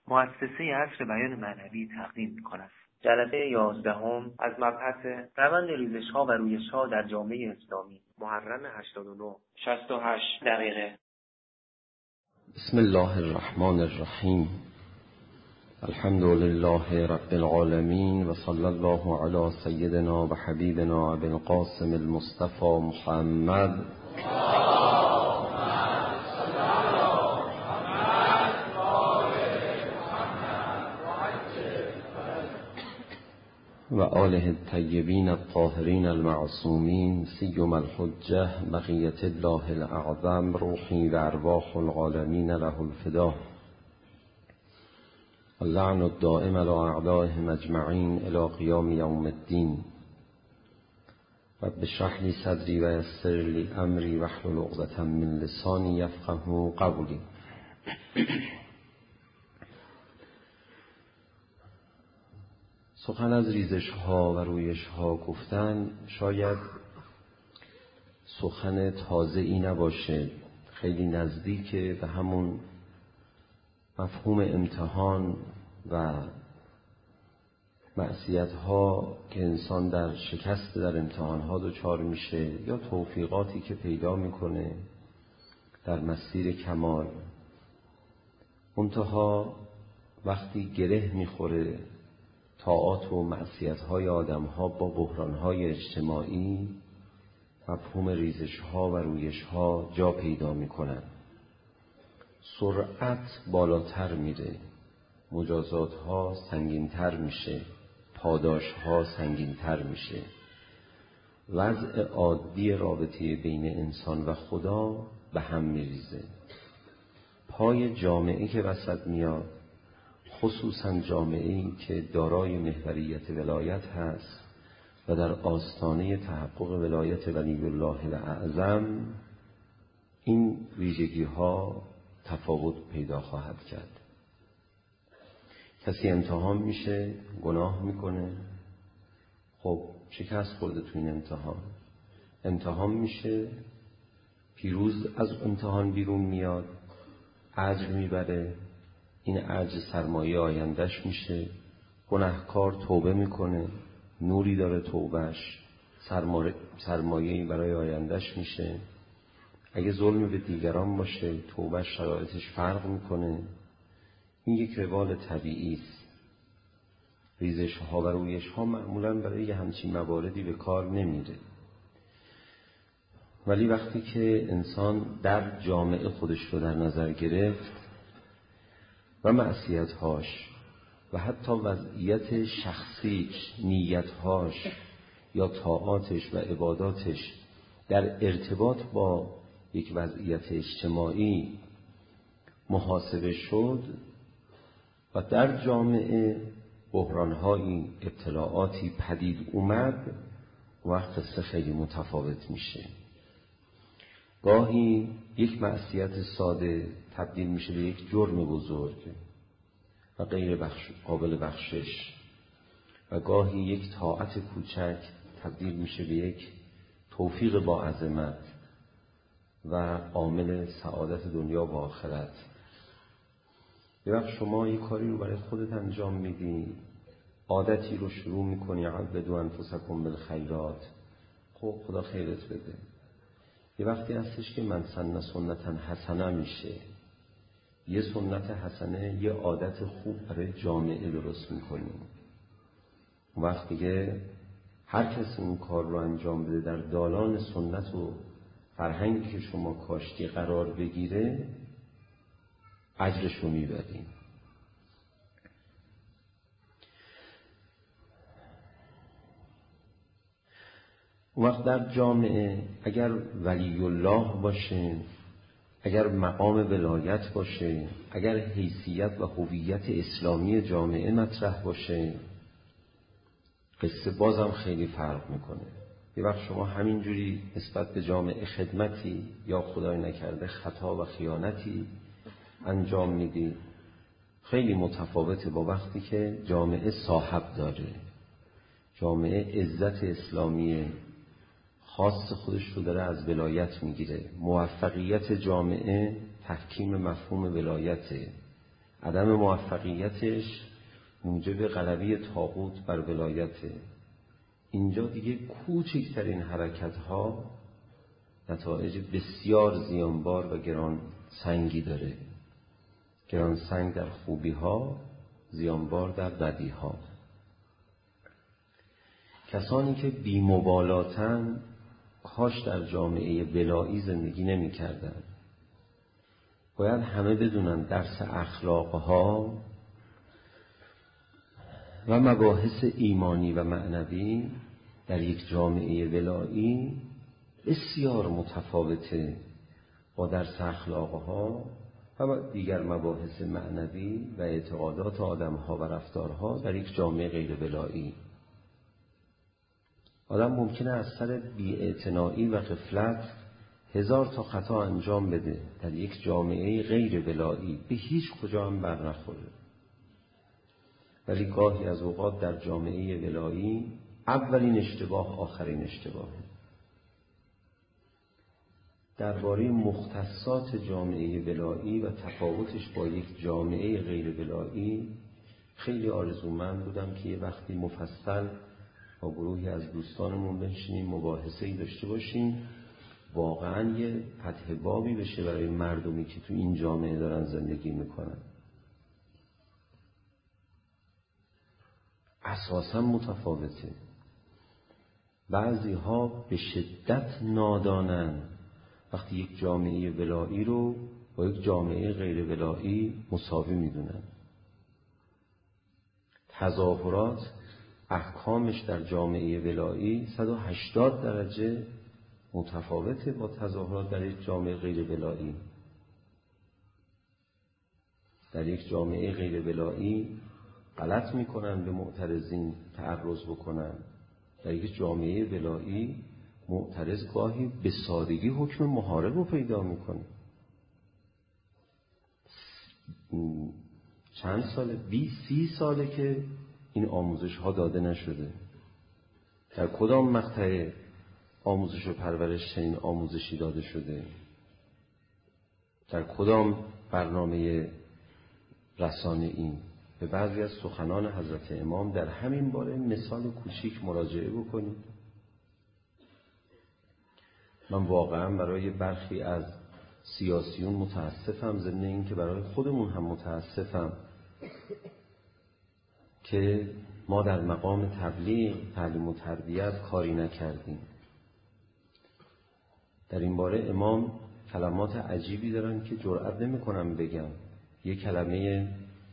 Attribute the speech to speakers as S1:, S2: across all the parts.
S1: مؤسسه عصر بیان معنوی تقدیم می‌کند. جلسه 11 از مبحث روند ریزش‌ها و رویش‌ها در جامعه اسلامی، محرم 89، 68 دقیقه.
S2: بسم الله الرحمن الرحیم. الحمد لله رب العالمین و صلی الله علی سیدنا و حبیبنا ابی القاسم المصطفى محمد و آله الطیبین الطاهرین المعصومین سیما الحجة بقیة الله الاعظم روحی و ارواح العالمین له الفدا. اللعن الدائم على اعدائهم اجمعین الی قیام یوم الدین. رب اشرح لی صدری و یسر لی امری واحلل عقدة من لسانی یفقهوا قولی. سخن از ریزش ها و رویش ها گفتن شاید سخن تازه ای نباشه، خیلی نزدیکه به همون مفهوم امتحان و معصیت ها که انسان در شکست در امتحان ها دچار میشه یا توفیقاتی که پیدا میکنه در مسیر کمال. منتها وقتی گره میخوره طاعات و معصیت‌های آدم‌ها با بحران‌های اجتماعی، مفهوم ریزش‌ها و رویش‌ها جا پیدا می‌کنند. سرعت بالاتر میره، مجازات‌ها سنگین‌تر میشه، پاداش‌ها سنگین‌تر میشه. وضع عادی رابطه بین انسان و خدا به هم میریزه. پای جامعه که وسط میاد، خصوصا جامعه‌ای که دارای محوریت ولایت هست و در آستانه تحقق ولایت ولی الله الاعظم، این ویژگی ها تفاوت پیدا خواهد کرد. کسی امتحان میشه، گناه میکنه، خب شکست خورده تو این امتحان میشه، پیروز از امتحان بیرون میاد، اجر میبره، این اجر سرمایه آیندهش میشه. گناهکار توبه میکنه، نوری داره توبهش، سرمایه‌ای برای آیندهش میشه. اگه ظلمی به دیگران باشه، توبهش شرایطش فرق میکنه. این یک روال طبیعی است. ریزش ها و رویش ها معمولاً برای همچین مواردی به کار نمیره. ولی وقتی که انسان در جامعه خودش رو در نظر گرفت و معصیت‌هاش و حتی وضعیت شخصیش، نیت‌هاش یا طاعاتش و عباداتش در ارتباط با یک وضعیت اجتماعی محاسبه شد و در جامعه بحران‌هایی، ابتلاعاتی پدید اومد، وقت قصه خیلی متفاوت میشه. گاهی یک معصیت ساده تبدیل میشه به یک جرم بزرگ و غیر قابل بخشش، و گاهی یک طاعت کوچک تبدیل میشه به یک توفیق با عظمت و عامل سعادت دنیا و آخرت. یه وقت شما یک کاری رو برای خودت انجام میدی، عادتی رو شروع میکنی، عبدوا انفسکم بالخیرات، خب خدا خیرت بده. یه وقتی هستش که من سن سنتا حسنه میشه، یه سنت حسنه، یه عادت خوب برای جامعه درست میکنیم. وقتی که هر کسی اون کار رو انجام بده در دالان سنت و فرهنگی که شما کاشتی قرار بگیره، اجرش رو میبریم. اون وقت در جامعه اگر ولی الله باشه، اگر مقام ولایت باشه، اگر حیثیت و هویت اسلامی جامعه مطرح باشه، قصه بازم خیلی فرق میکنه. یه وقت شما همینجوری نسبت به جامعه خدمتی یا خدای نکرده خطا و خیانتی انجام میدی، خیلی متفاوته با وقتی که جامعه صاحب داره، جامعه عزت اسلامی خاص خودش رو داره از ولایت میگیره. موفقیت جامعه تحکیم مفهوم ولایته، عدم موفقیتش موجب غلبه طاغوت بر ولایته. اینجا دیگه کوچکترین حرکت‌ها نتایج بسیار زیانبار و گران سنگی داره. گران سنگ در خوبی‌ها، زیانبار در بدی‌ها. کسانی که بی‌مبالاتن کاش در جامعه ولایی زندگی نمی‌کردند. باید همه بدونن درس اخلاق‌ها و مباحث ایمانی و معنوی در یک جامعه ولایی بسیار متفاوته با درس اخلاق‌ها و دیگر مباحث معنوی و اعتقادات آدم‌ها و رفتارها در یک جامعه غیر ولایی. آدم ممکنه از سر بی‌اعتنایی و غفلت 1000 تا خطا انجام بده در یک جامعه غیر ولایی، به هیچ کجا هم بر نخوره. ولی گاهی از اوقات در جامعه ولایی اولین اشتباه آخرین اشتباهه. درباره مختصات جامعه ولایی و تفاوتش با یک جامعه غیر ولایی خیلی آرزومند بودم که یه وقتی مفصل با گروهی از دوستانمون بنشینیم مباحثه‌ای داشته باشیم، واقعاً یه فتح بابی بشه برای مردمی که تو این جامعه دارن زندگی میکنن. اساساً متفاوته. بعضی ها به شدت نادانن وقتی یک جامعه ولایی رو با یک جامعه غیر ولایی مساوی میدونن. تظاهرات احکامش در جامعه ولایی 180 درجه متفاوته با تظاهرات در یک جامعه غیر ولایی. در یک جامعه غیر ولایی غلط میکنن به معترضین تعرض بکنن. در یک جامعه ولایی معترض گاهی به سادگی حکم محارب رو پیدا میکنه. چند ساله 20-30 ساله که این آموزش ها داده نشده. در کدام مقطع آموزش و پرورش چنین آموزشی داده شده؟ در کدام برنامه رسانه‌ای؟ به بعضی از سخنان حضرت امام در همین باره مثال کوچیک مراجعه بکنید. من واقعا برای برخی از سیاسیون متاسفم، ضمن این که برای خودمون هم متاسفم که ما در مقام تبلیغ، تعلیم و تربیت کاری نکردیم. در این باره امام کلمات عجیبی دارن که جرئت نمی‌کنم بگم. یک کلمه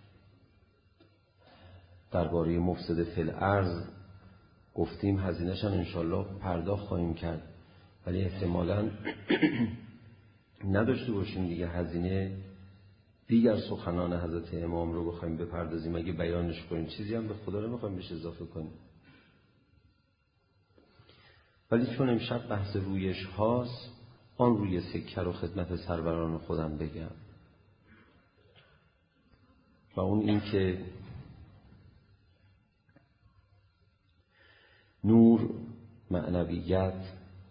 S2: درباره مفسد فی الارض گفتیم، هزینه‌ش هم انشالله پرداخت خواهیم کرد، ولی احتمالاً نداشته باشیم دیگه هزینه دیگر سخنان حضرت امام رو بخوایم بپردازیم. اگه بیانش کنیم چیزی هم به خدا نمیخوایم بهش اضافه کنیم. ولی چون امشب بحث رویش هاست، آن روی سکه رو خدمت سروران خودم بگم، و اون این که نور، معنویت،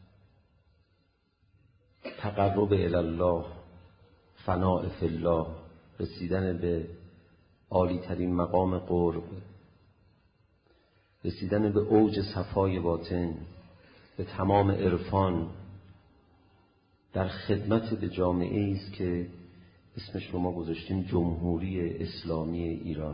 S2: تقرب الی الله، فناء فی الله، رسیدن به عالی ترین مقام قرب، رسیدن به اوج صفای باطن، به تمام عرفان، در خدمت به جامعه است که اسمش رو ما گذاشتیم جمهوری اسلامی ایران.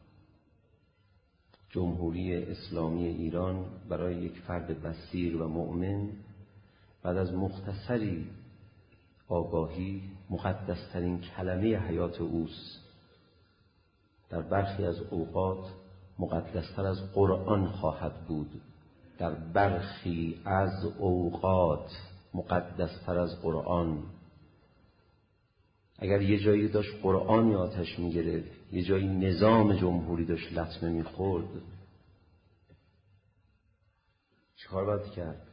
S2: جمهوری اسلامی ایران برای یک فرد بصیر و مؤمن بعد از مختصری آگاهی مقدسترین کلمه حیات اوست. در برخی از اوقات مقدستر از قرآن خواهد بود. در برخی از اوقات مقدستر از قرآن. اگر یه جایی داشت قرآن آتش می‌گرفت، یه جایی نظام جمهوری داشت لطمه می‌خورد، چیکار باید کرد؟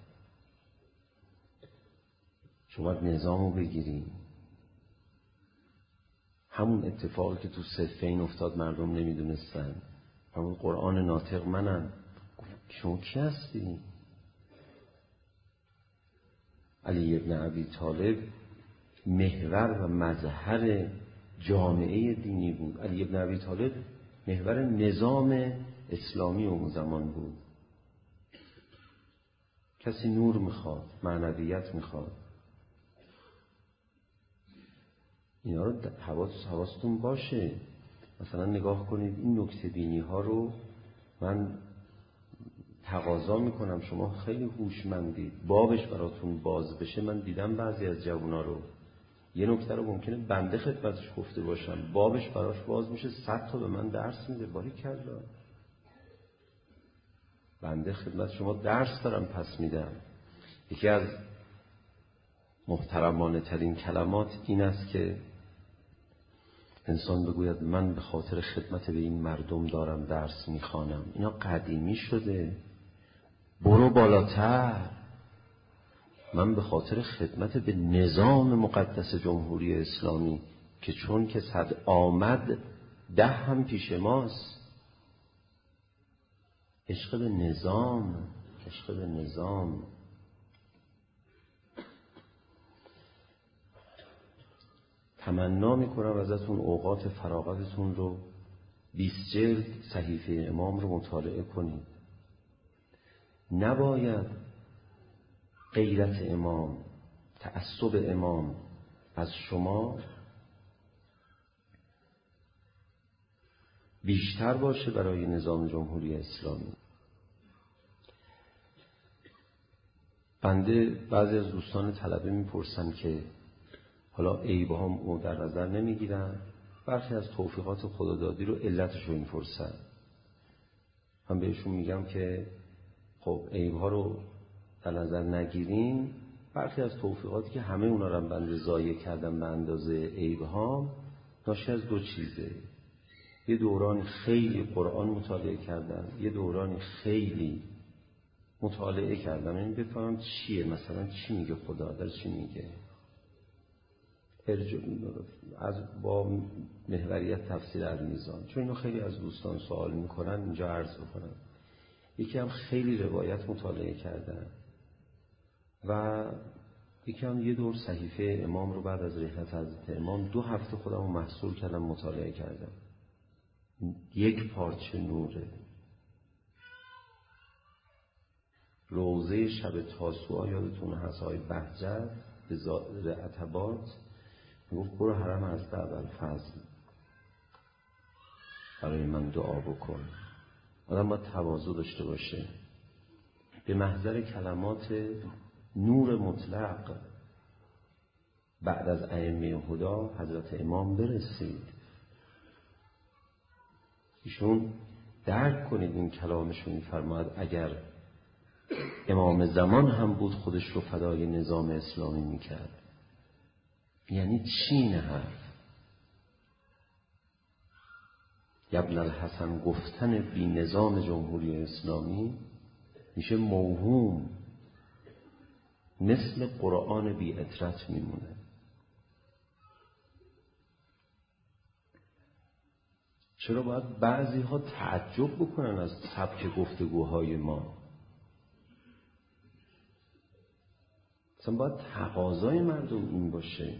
S2: شما نظامو بگیری. همون اتفاقی که تو صفین افتاد مردم نمیدونستن. همون قرآن ناطق منم. شما کی هستی؟ علی ابن ابی طالب محور و مظهر جامعه دینی بود. علی بن ابی طالب محور نظام اسلامی اون زمان بود. کسی نور میخواد، معنویت میخواد، اینا رو حواستون باشه. مثلا نگاه کنید این نکته بینی ها رو من تقاضا میکنم، شما خیلی هوشمندید، بابش براتون باز بشه. من دیدم بعضی از جوونا رو، یه نکته رو ممکنه بنده خدمتش گفته باشم، بابش براش باز میشه 100 تا به من درس میده. باریکلا، بنده خدمت شما درس دارم پس میدم. یکی از محترمانه ترین کلمات این است که انسان بگوید من به خاطر خدمت به این مردم دارم درس میخوانم. اینا قدیمی شده، برو بالاتر. من به خاطر خدمت به نظام مقدس جمهوری اسلامی که چون که 100 آمد 10 هم پیش ماست. عشق به نظام، عشق به نظام. تمنا میکنم ازتون اوقات فراغتتون رو 20 جلد صحیفه امام رو مطالعه کنید. نباید غیرت امام، تعصب امام از شما بیشتر باشه برای نظام جمهوری اسلامی. بنده بعضی از دوستان طلبه میپرسن که حالا عیب‌هام رو در نظر نمیگیرن، برخی از توفیقات خدادادی رو علتش رو میپرسن. من بهشون میگم که خب عیب‌ها رو در نظر نگیریم، برخی از توفیقاتی که همه اونا رو بنده ضایع کردم به اندازه عیب‌ها، ناشی از 2 چیزه. یه دوران خیلی قرآن مطالعه کردم، یه دوران خیلی مطالعه کردم، یعنی بفهمم چیه، مثلا چی میگه خدا، در چی میگه، از با محوریت تفسیر المیزان. چون اینو خیلی از دوستان سوال میکنن، اینجا عرض بکنم. یکی هم خیلی روایت مطالعه کردم و یکی هم یه دور صحیفه امام رو بعد از رحلت حضرت امام 2 هفته خودم رو محصول کردم مطالعه کردم. 1 پارچه نوره. روضه شب تاسوعا یادتون هست آقای بهجت به زائر عتبات گفت برو حرم حضرت ابوالفضل برای من دعا بکن. آدم باید تواضع داشته باشه، به محضر کلمات نور مطلق بعد از ائمه هدا حضرت امام برسید. ایشون درک کنید این کلامشون می‌فرماید اگر امام زمان هم بود خودش رو فدای نظام اسلامی میکرد. یعنی چی این حرف؟ ابن الحسن گفتن بی نظام جمهوری اسلامی میشه موهوم، مثل قرآن بی اطرت میمونه. چرا باید بعضی ها تعجب بکنن از سبک گفتگوهای ما؟ اصلا باید تقاضای مردم این باشه.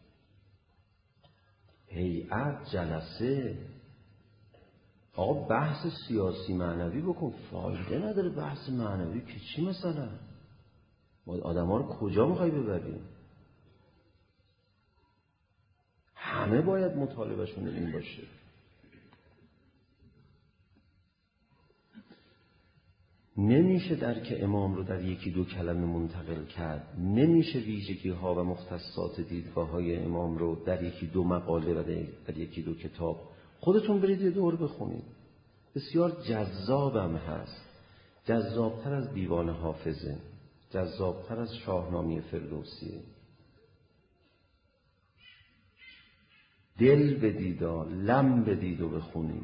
S2: هیئت، جلسه، آقا بحث سیاسی معنوی بکن، فایده نداره بحث معنوی که چی مثلا؟ باید آدم ها رو کجا میخوای ببریم؟ همه باید مطالبهشون این باشه. نمیشه درک امام رو در 1-2 کلمه منتقل کرد. نمیشه ویژگی ها و مختصات دیدگاه های امام رو در 1-2 مقاله و در 1-2 کتاب. خودتون برید یه دور بخونید. بسیار جذابم هست، جذابتر از دیوان حافظه، جذابتر از شاهنامه فردوسیه. دل بدید، لم بدید و بخونید.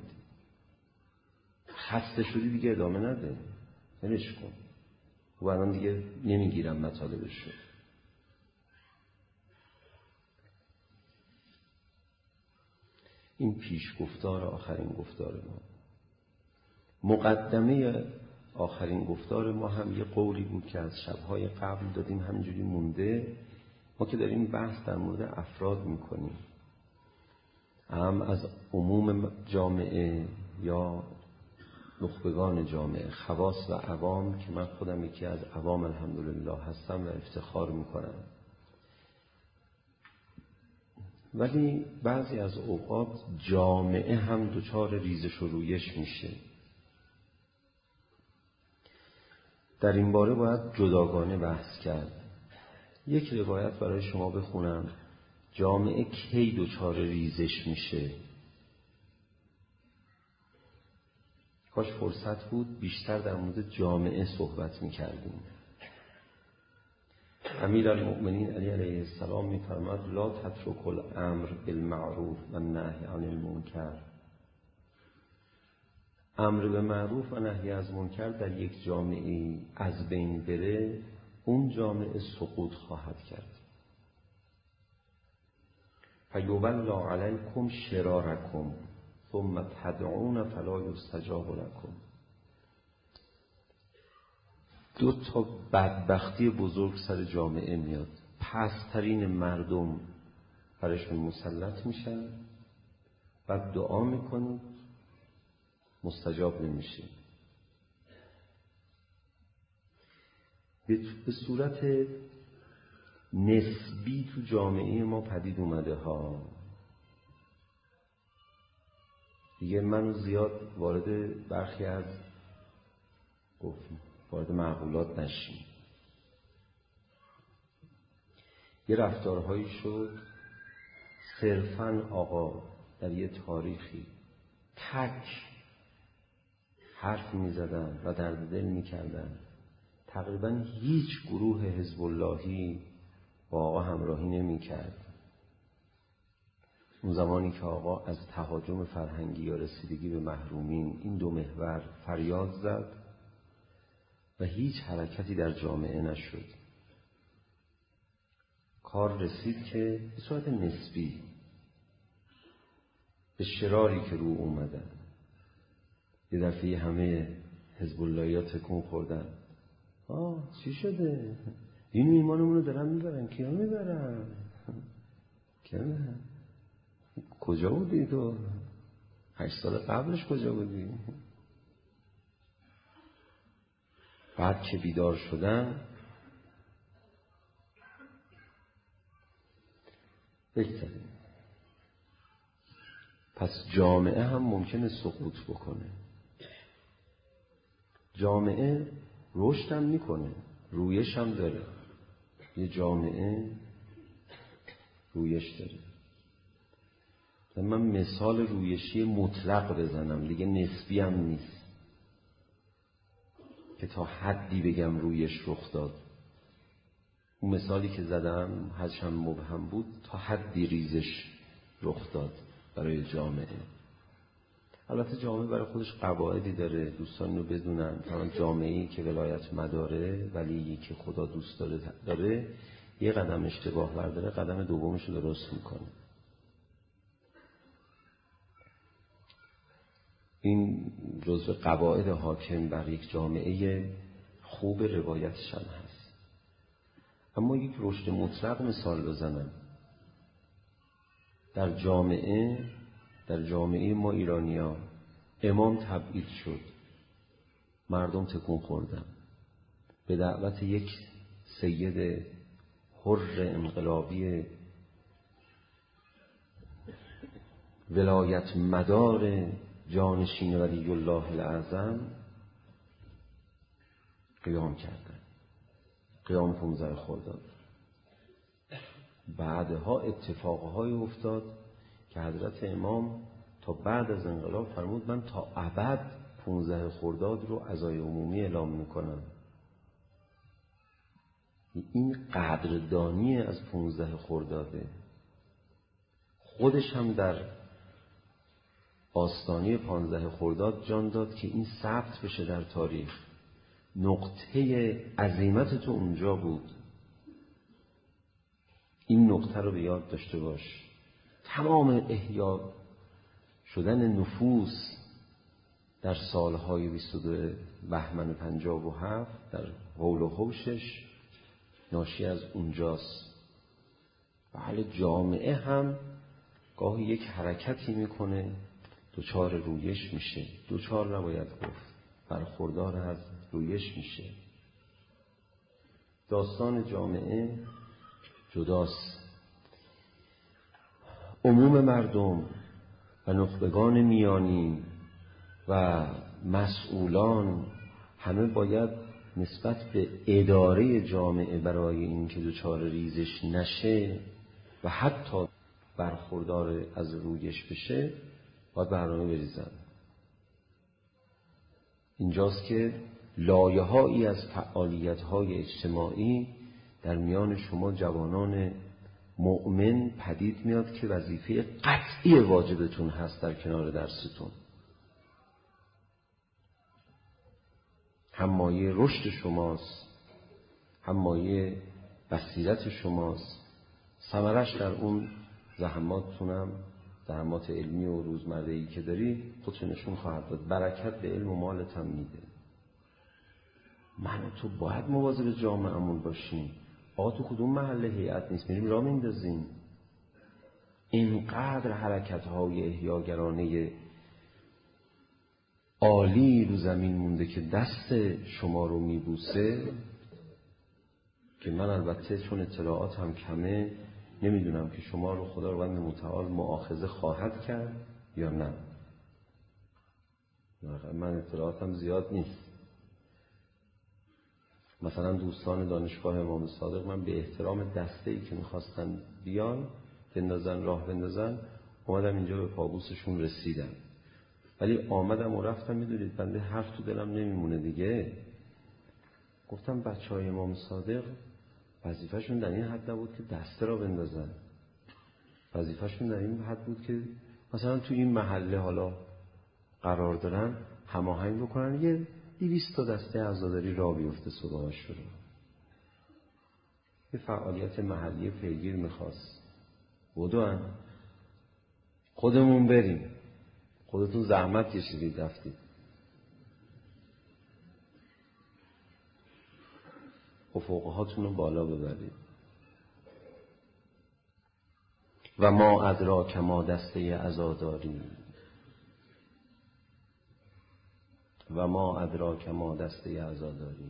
S2: خسته شدی دیگه ادامه نده، ولش کن. و الان دیگه نمیگیرم مطالبش رو. این پیش گفتار آخرین گفتار ما. مقدمه آخرین گفتار ما هم یه قولی بود که از شبهای قبل دادیم، همینجوری مونده. ما که داریم بحث در مورد افراد میکنیم. هم از عموم جامعه یا نخبگان جامعه، خواص و عوام، که من خودم یکی از عوام الحمدلله هستم و افتخار میکنم. ولی بعضی از اوقات جامعه هم دچار ریزش و رویش میشه. در این باره باید جداگانه بحث کرد. یک روایت برای شما بخونم. جامعه کی دچار ریزش میشه؟ کاش فرصت بود بیشتر در مورد جامعه صحبت میکردیم. امیرالمؤمنین علی علیه السلام میفرماد لا تترک الامر بالمعروف و النهی عن المنکر. امر به معروف و نهی از منکر در یک جامعه از بین بره، اون جامعه سقوط خواهد کرد. فیبلی علیکم شرارکم ثم تدعون فلا یستجاب لکم. دو تا بدبختی بزرگ سر جامعه میاد. پسترین مردم برشون مسلط میشن، بعد دعا میکنید مستجاب نمیشه. به صورت نسبی تو جامعه ما پدید اومده ها. دیگه منو زیاد وارد برخی از وارد معقولات نشیم. یه رفتارهایی شد صرفاً آقا در یه تاریخی تک حرف می زدن و درد دل می کردن. تقریباً هیچ گروه حزب اللهی با آقا همراهی نمی کرد. اون زمانی که آقا از تهاجم فرهنگی یا رسیدگی به محرومین این دو محور فریاد زد و هیچ حرکتی در جامعه نشد. کار رسید که به صورت نسبی به شراری که رو اومدن یه دفعه همه حزب اللهی‌ها تکون خوردن. چی شده؟ این ایمانمون رو دارن میبرن. کیا میبرن؟ کجا بودی تو؟ 8 سال قبلش کجا بودی؟ بعد که بیدار شدن بگذاریم. پس جامعه هم ممکنه سقوط بکنه. جامعه رشد هم میکنه، رویش هم داره. یه جامعه رویش داره. من مثال رویشی مطلق بزنم دیگه، نسبی هم نیست که تا حدی بگم رویش رخ داد. اون مثالی که زدم هرچند مبهم بود تا حدی ریزش رخ داد برای جامعه. البته جامعه برای خودش قواعدی داره، دوستان رو بدونن. مثلا جامعه‌ای که ولایت مداره ولی که خدا دوست داره یه قدم اشتباه برداره قدم دومش رو درست میکنه. این جزء قواعد حاکم بر یک جامعه خوب روایتش هم هست. اما یک رشد مطلق مثال بزنم. در جامعه ما ایرانی‌ها امام تبعید شد، مردم تکون خوردن. به دعوت یک سید حر انقلابی ولایت مدار جانشین ولی الله الاعظم قیام کردن. قیام 15 خرداد. بعدها اتفاقهای افتاد که حضرت امام تا بعد از انقلاب فرمود من تا ابد 15 خرداد رو عزای عمومی اعلام میکنم. این قدردانی از 15 خرداده. خودش هم در آستانه 15 خرداد جان داد که این ثبت بشه در تاریخ. نقطه عظیمت تو اونجا بود. این نقطه رو به یاد داشته باش. تمام احیا شدن نفوس در سالهای 22 بهمن 57 در حول و حوشش ناشی از اونجاست. بله جامعه هم گاهی یک حرکتی میکنه دچار رویش میشه. دچار نباید گفت، برخوردار از رویش میشه. داستان جامعه جداست. عموم مردم و نخبگان میانی و مسئولان همه باید نسبت به اداره جامعه برای اینکه دچار ریزش نشه و حتی برخوردار از رویش بشه باید برنامه بریزن. اینجاست که لایه‌هایی از فعالیت‌های اجتماعی در میان شما جوانان مؤمن پدید میاد که وظیفه قطعی واجبتون هست در کنار درستون. هم مایه رشد شماست، هم مایه بصیرت شماست. ثمرش در اون زحماتتونم، زحمات علمی و روزمره‌ای که داری خودتون نشون خواهد داد. برکت به علم و مالت هم میده. من و تو باید مواظب جامعه‌مون باشیم. آقا تو کدوم محله هیئت نیست میریم راه میندازیم. اینقدر حرکت‌های احیاگرانه عالی رو زمین مونده که دست شما رو میبوسه که من البته چون اطلاعات هم کمه نمیدونم که شما رو خداوند متعال مؤاخذه خواهد کرد یا نه. من اطلاعاتم زیاد نیست. مثلا دوستان دانشگاه امام صادق من به احترام دسته‌ای که میخواستن بیان بندازن راه بندازن اومدم اینجا به پابوسشون رسیدم. ولی آمدم و رفتم. میدونید بنده حرف تو دلم نمیمونه دیگه. گفتم بچهای امام صادق وظیفه‌شون در این حد نبود که دسته را بندازن. وظیفه‌شون در این حد بود که مثلا تو این محله حالا قرار دارن هماهنگ بکنن یه 200 تا دسته عزاداری را بیفته صبحش شروع. یه فعالیت محلی پیگیر میخواست. بدون خودمون بریم. خودتون زحمت کشیدید رفتید. افقهاتون رو بالا ببرید. و ما ادراک ما دسته عزاداری. و ما ادراک ما دسته عزاداری.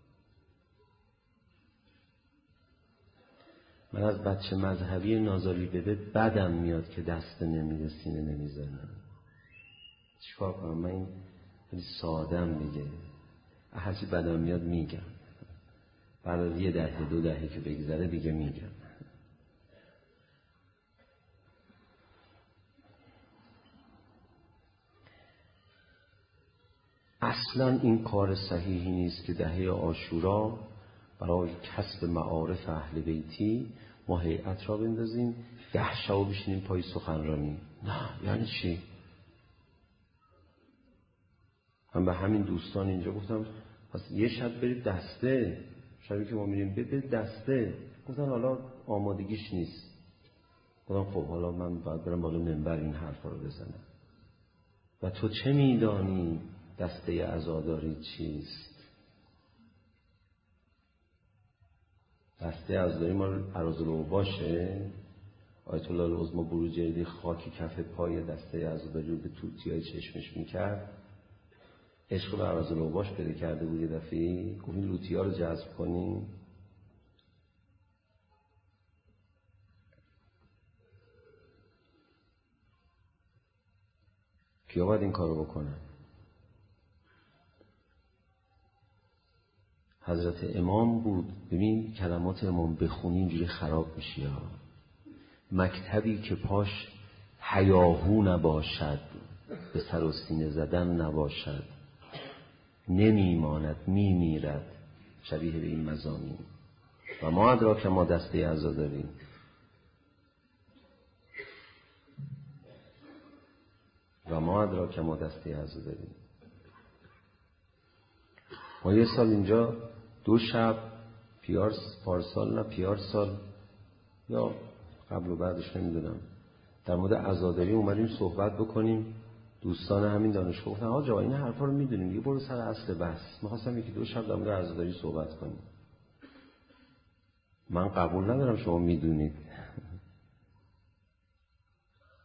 S2: من از بچه مذهبی نازالی بده بدم میاد که دست نمیده سینه نمیزنه. چیکار کنم؟ من این خیلی سادم دیگه. هرچی بدم میاد میگم. بعد از 1 دهه 2 دهه که بگذره دیگه میگم. اصلا این کار صحیحی نیست که دهه عاشورا برای کسب معارف اهل بیتی ما هیئت را بندازیم 10 شب بشینیم پای سخنرانی. نه یعنی چی؟ من به همین دوستان اینجا گفتم پس یه شب برید دسته. شبی که ما میریم برید دسته. گفتن حالا آمادگیش نیست. گفتم خب حالا من باید برم بالا منبر این حرفا رو بزنم. و تو چه میدانی دسته عزاداری چیست؟ دسته عزاداری ما اراذالاوباشه. آیت الله العظمی بروجردی خاکی کف پای دسته عزاداری رو به توتیای چشمش میکرد. عشق به اراذالاوباش پیدا کرده بود. یه دفعه گفت این لوتیا رو جذب کنیم. کیا باید این کارو بکنن؟ حضرت امام بود. ببین کلمات امام بخونی اینجوری خراب میشی ها. مکتبی که پاش هیاهو نباشد به سر و سینه زدن نباشد نمیماند میمیرد. شبیه به این مضامین. و ما ادراک ما دسته عزاداری. و ما ادراک ما دسته عزاداری. ما یه سال اینجا 2 شب پارسال نه پیارسال یا قبل و بعدش نمیدونم در مورد عزاداری اومدیم صحبت بکنیم. دوستان همین دانشگاه گفتن آقا این حرفا رو میدونیم دیگه برو سر اصل بحث. می‌خواستم 1-2 شب در مورد عزاداری صحبت کنیم. من قبول ندارم شما میدونید.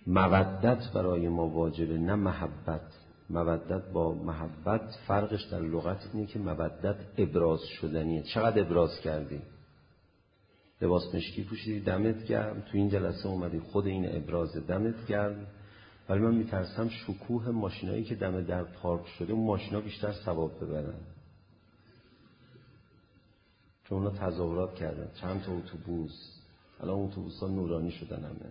S2: مودت برای ما واجبه، نه محبت. مودت با محبت فرقش در لغت اینه که مودت ابراز شدنیه. چقدر ابراز کردی؟ لباس مشکی پوشیدی، دمت گرم، تو این جلسه اومدی، خود این ابراز، دمت گرم. ولی من میترسم شکوه ماشینایی که دم در پارک شده اون ماشینا بیشتر ثواب ببرن، چون اونا تظاهرات کردن. چند تا اتوبوس، الان اتوبوس‌ها نورانی شدن همه.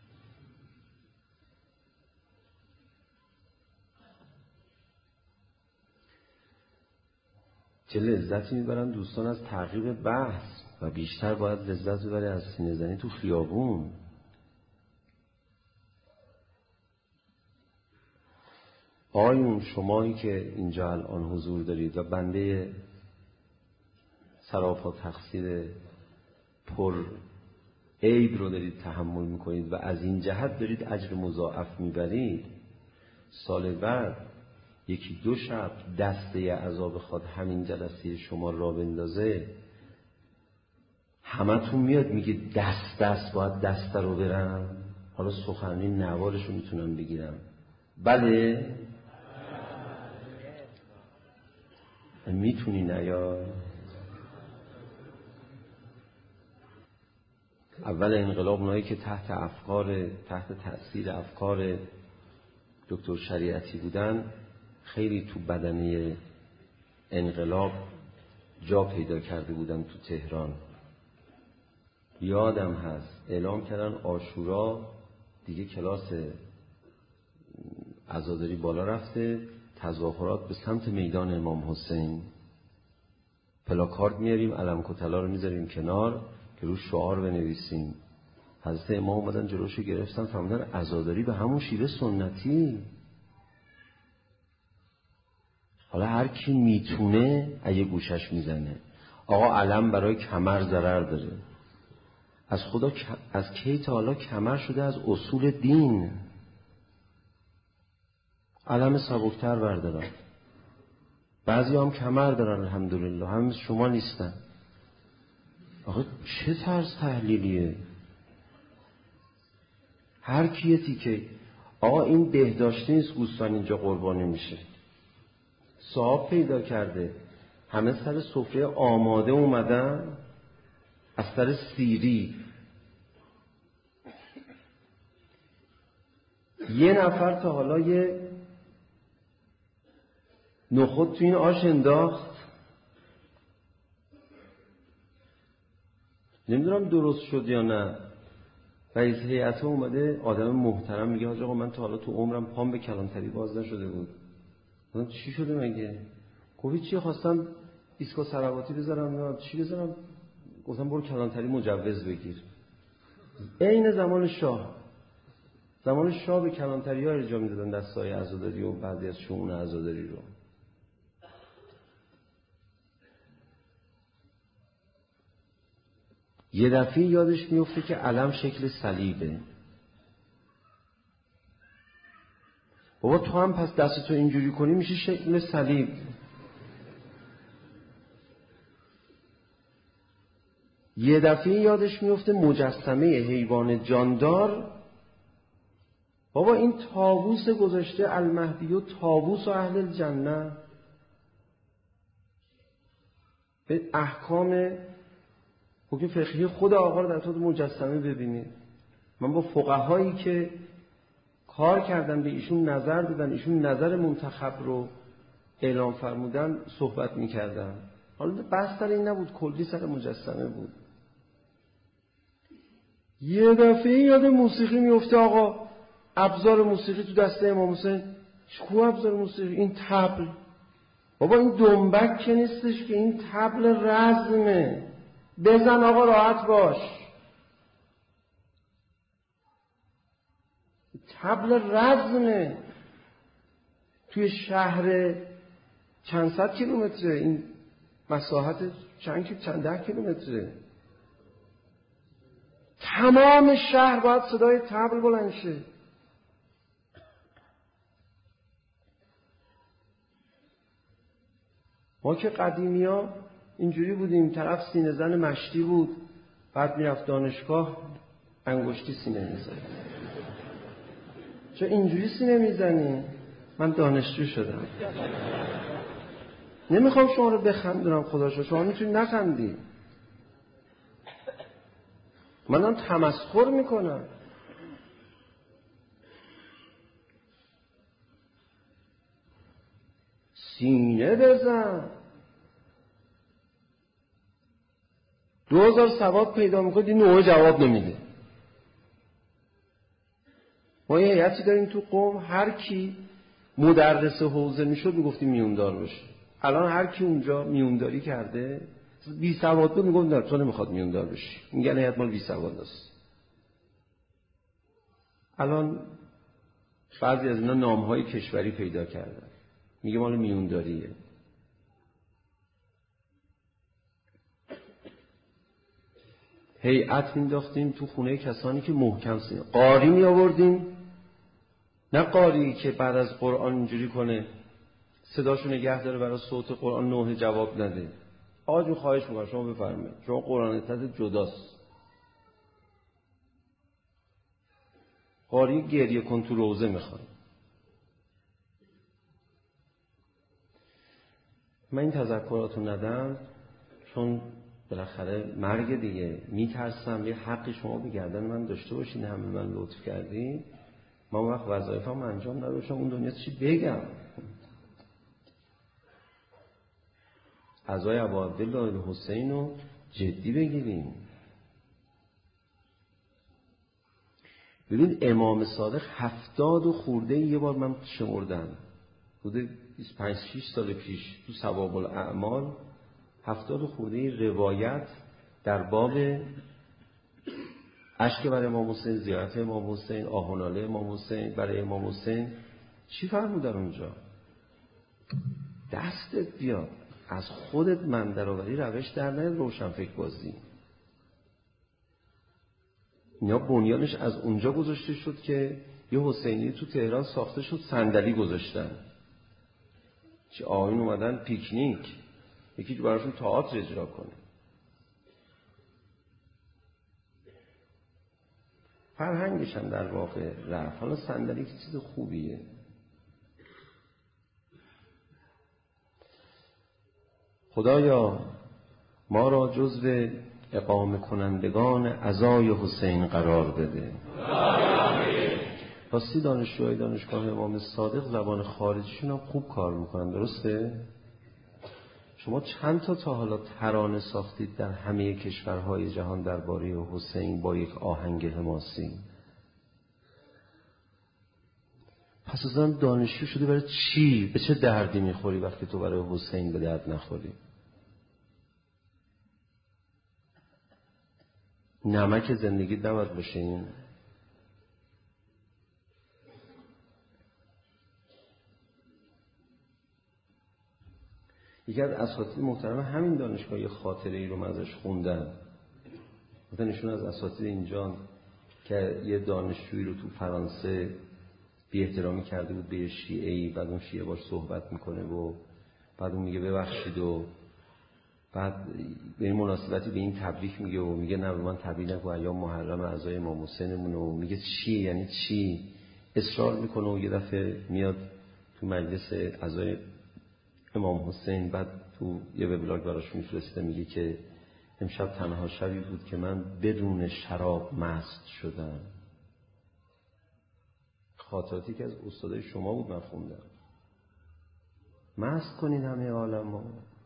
S2: چه لذتی میبرن دوستان از تعقیب بحث و بیشتر باید لذت ببری از سینه زنی تو خیابون. آیون شمایی که اینجا الان حضور دارید و بنده سراپا تقصیر پر عیب رو دارید تحمل میکنید و از این جهت دارید اجر مضاعف میبرید، سال بعد یکی دو شب دسته عذاب خواد همین جلسه شما را بندازه، همه تون میاد میگه دست باید دسته رو برم. حالا سخنرانی نوارش رو میتونم بگیرم. بله میتونی نیا. اول انقلاب اونایی که تحت تأثیر افکار دکتر شریعتی بودن خیلی تو بدنه انقلاب جا پیدا کرده بودن تو تهران. یادم هست اعلام کردن عاشورا دیگه کلاس عزاداری بالا رفته، تظاهرات به سمت میدان امام حسین، پلاکارد میاریم، علم کتلا رو میذاریم کنار که روش شعار بنویسیم. حضرت امام اومدن جلوشو گرفتن، فرمودن عزاداری به همون شیوه سنتی. حالا هر کی میتونه اگه گوشش میزنه. آقا علم برای کمر ضرر داره. از خدا از کی تا حالا کمر شده از اصول دین. علم سبکتر بردارن. بعضی هم کمر دارن الحمدلله، هم شما نیستن. آقا چه طرز تحلیلیه؟ هر کیتی که آقا این بهداشتی نیست گوسفند اینجا قربانی میشه، صاحب پیدا کرده، همه سر سفره آماده اومدن، از سر سیری یه نفر تا حالا یه نخود تو این آش انداخت؟ نمیدونم درست شد یا نه. رئیس هیئت اومده، آدم محترم، میگه حاج آقا من تا حالا تو عمرم پام به کلانتری باز نشده بود. من چی شده مگه؟ گفت چی، خواستم ایستگاه سرواتی بذارم، چی بذارم؟ گفتم برو کلانتری مجوز بگیر. عین زمان شاه به کلانتری ها ارجاع میدادن دستای عزاداری و بعضی از شؤون عزاداری رو. یه دفعه یادش میفته که علم شکل صلیبه. بابا تو هم پس دستتو اینجوری کنی میشه شکل صلیب. یه دفعه یادش میفته مجسمه حیوان جاندار. بابا این طاووس گذاشته المهدی و طاووس و اهل الجنه. به احکام حکم فقهی خود آقا رو در طور مجسمه ببینید. من با فقهایی که کار کردن به ایشون نظر دادن، ایشون نظر منتخب رو اعلام فرمودن صحبت میکردن. حالا بحث سر این نبود، کلی سر مجسمه بود. یه دفعه یاد موسیقی میفته آقا، ابزار موسیقی تو دسته امام حسین. کو ابزار موسیقی؟ این طبل. بابا این دنبک که نیستش که، این طبل رزمه. بزن آقا راحت باش. طبل رزمه. توی شهر چند صد کیلومتره، این مساحت چند ده کیلومتره، تمام شهر باید صدای طبل بلند شه. ما که قدیمی ها اینجوری بودیم، طرف سینه زن مشتی بود، بعد میرفت دانشگاه انگشتی سینه میزد. چرا اینجوری سینه میزنی؟ من دانشجو شدم. نمیخوام شما رو بخندونم خداشو، شما میتونی نخندی. منم تمسخر میکنم. سینه بزن. 2000 سواد پیدا میکنی، نوع جواب نمیده. ما یه هیئتی داریم تو قم، هر کی مدرس حوزه میشد میگفتیم میوندار بشه. الان هر کی اونجا میونداری کرده، بی سواد بود میگفت نه تو نمیخواد میوندار بشی، میگن هیئت مال بی سواد است. الان بعضی از اینا نامهای کشوری پیدا کردن، میگه مال میونداریه. هیئت مینداختیم تو خونه کسانی که محکم سینه، قاری می آوردیم، نه قاری که بعد از قرآن اینجوری کنه صداشو نگه داره برای صوت قرآن نوح جواب نده. آقا جو خواهش میکنم شما بفرمایید، شما قرآن تد جداست. قاری گریه کن تو روزه میخواد. من این تذکراتو ندم چون بالاخره مرگ دیگه، میترسم یه حقی شما به گردن من داشته باشین، همه من لطف کردین، من وقت وظایفم انجام نداشتم اون دنیا چی بگم. عزای ابا عبدالله الحسین رو جدی بگیریم. ببین امام صادق 70 و خورده یه بار من شمردم، حدود 25-6 سال پیش تو ثواب الاعمال 70 و خورده روایت در باب اشک برای امام حسین، زیارت امام حسین، آهناله امام حسین برای امام حسین. چی فرمودن اونجا؟ دستت بیاد، از خودت من درآوری روش در نیاد، روشن فکر بازی. اینا بنیانش از اونجا گذاشته شد که یه حسینی تو تهران ساخته شد، صندلی گذاشتن، چه آقایون اومدن پیکنیک، یکی براشون تئاتر اجرا کنه. فرهنگش هم در واقع رفت. حالا صندلی که چیز خوبیه. خدایا ما را جزو اقامه کنندگان عزای حسین قرار بده. راستی دانشجوهای دانشگاه امام صادق زبان خارجیشون هم خوب کار میکنن، درسته؟ شما چند تا حالا ترانه ساختید در همه کشورهای جهان درباره حسین با یک آهنگ حماسی؟ پس اصلا دانشجو شده برای چی؟ به چه دردی میخوری وقتی تو برای حسین به درد نخوری؟ نمک زندگی نباید باشه این؟ یکی از اساتید محترم همین دانشگاه یه خاطره ای رو من ازش خوندم. مثلا ایشون از اساتید اینجا که یه دانشجویی رو تو فرانسه بی احترامی کرده بود به شیعه‌ای، بعد اون شیعه باش صحبت میکنه و بعد اون میگه ببخشید و بعد به این مناسبتی به این تبریک میگه و میگه نه به من تبریک نگو، ایام محرم اعزای امام حسینمون. و میگه چی؟ یعنی چی؟ اصرار میکنه و یه دفعه میاد تو مجلس اعزای امام حسین، بعد تو یه وبلاگ براش میفرسته، میگه که امشب تنها شبی بود که من بدون شراب مست شدم. خاطراتی که از استادای شما بود من خوندم. مست کنین همه عالمو،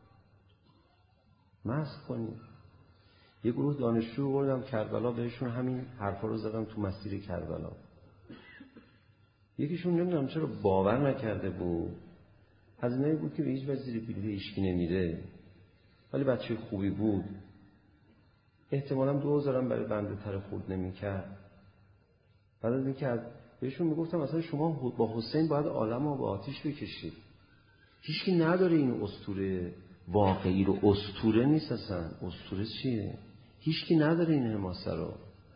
S2: مست کنین. یه گروه دانشجو بردم کربلا، بهشون همین حرفا رو زدم تو مسیر کربلا. یکیشون نمیدونم چرا باور نکرده بود، از اینایی بود که به هیچ وجه زیر پیله هیچکی نمیره، ولی بچه خوبی بود، احتمالاً 2000 برای بنده تر خورد نمیکرد. بعد از اینکه بهشون میگفتم مثلا شما با حسین باید عالم رو با آتیش بکشید، هیچکی نداره این اسطوره واقعی رو. اسطوره نیست اصلا. اسطوره چیه؟ هیچکی نداره این حماسه رو.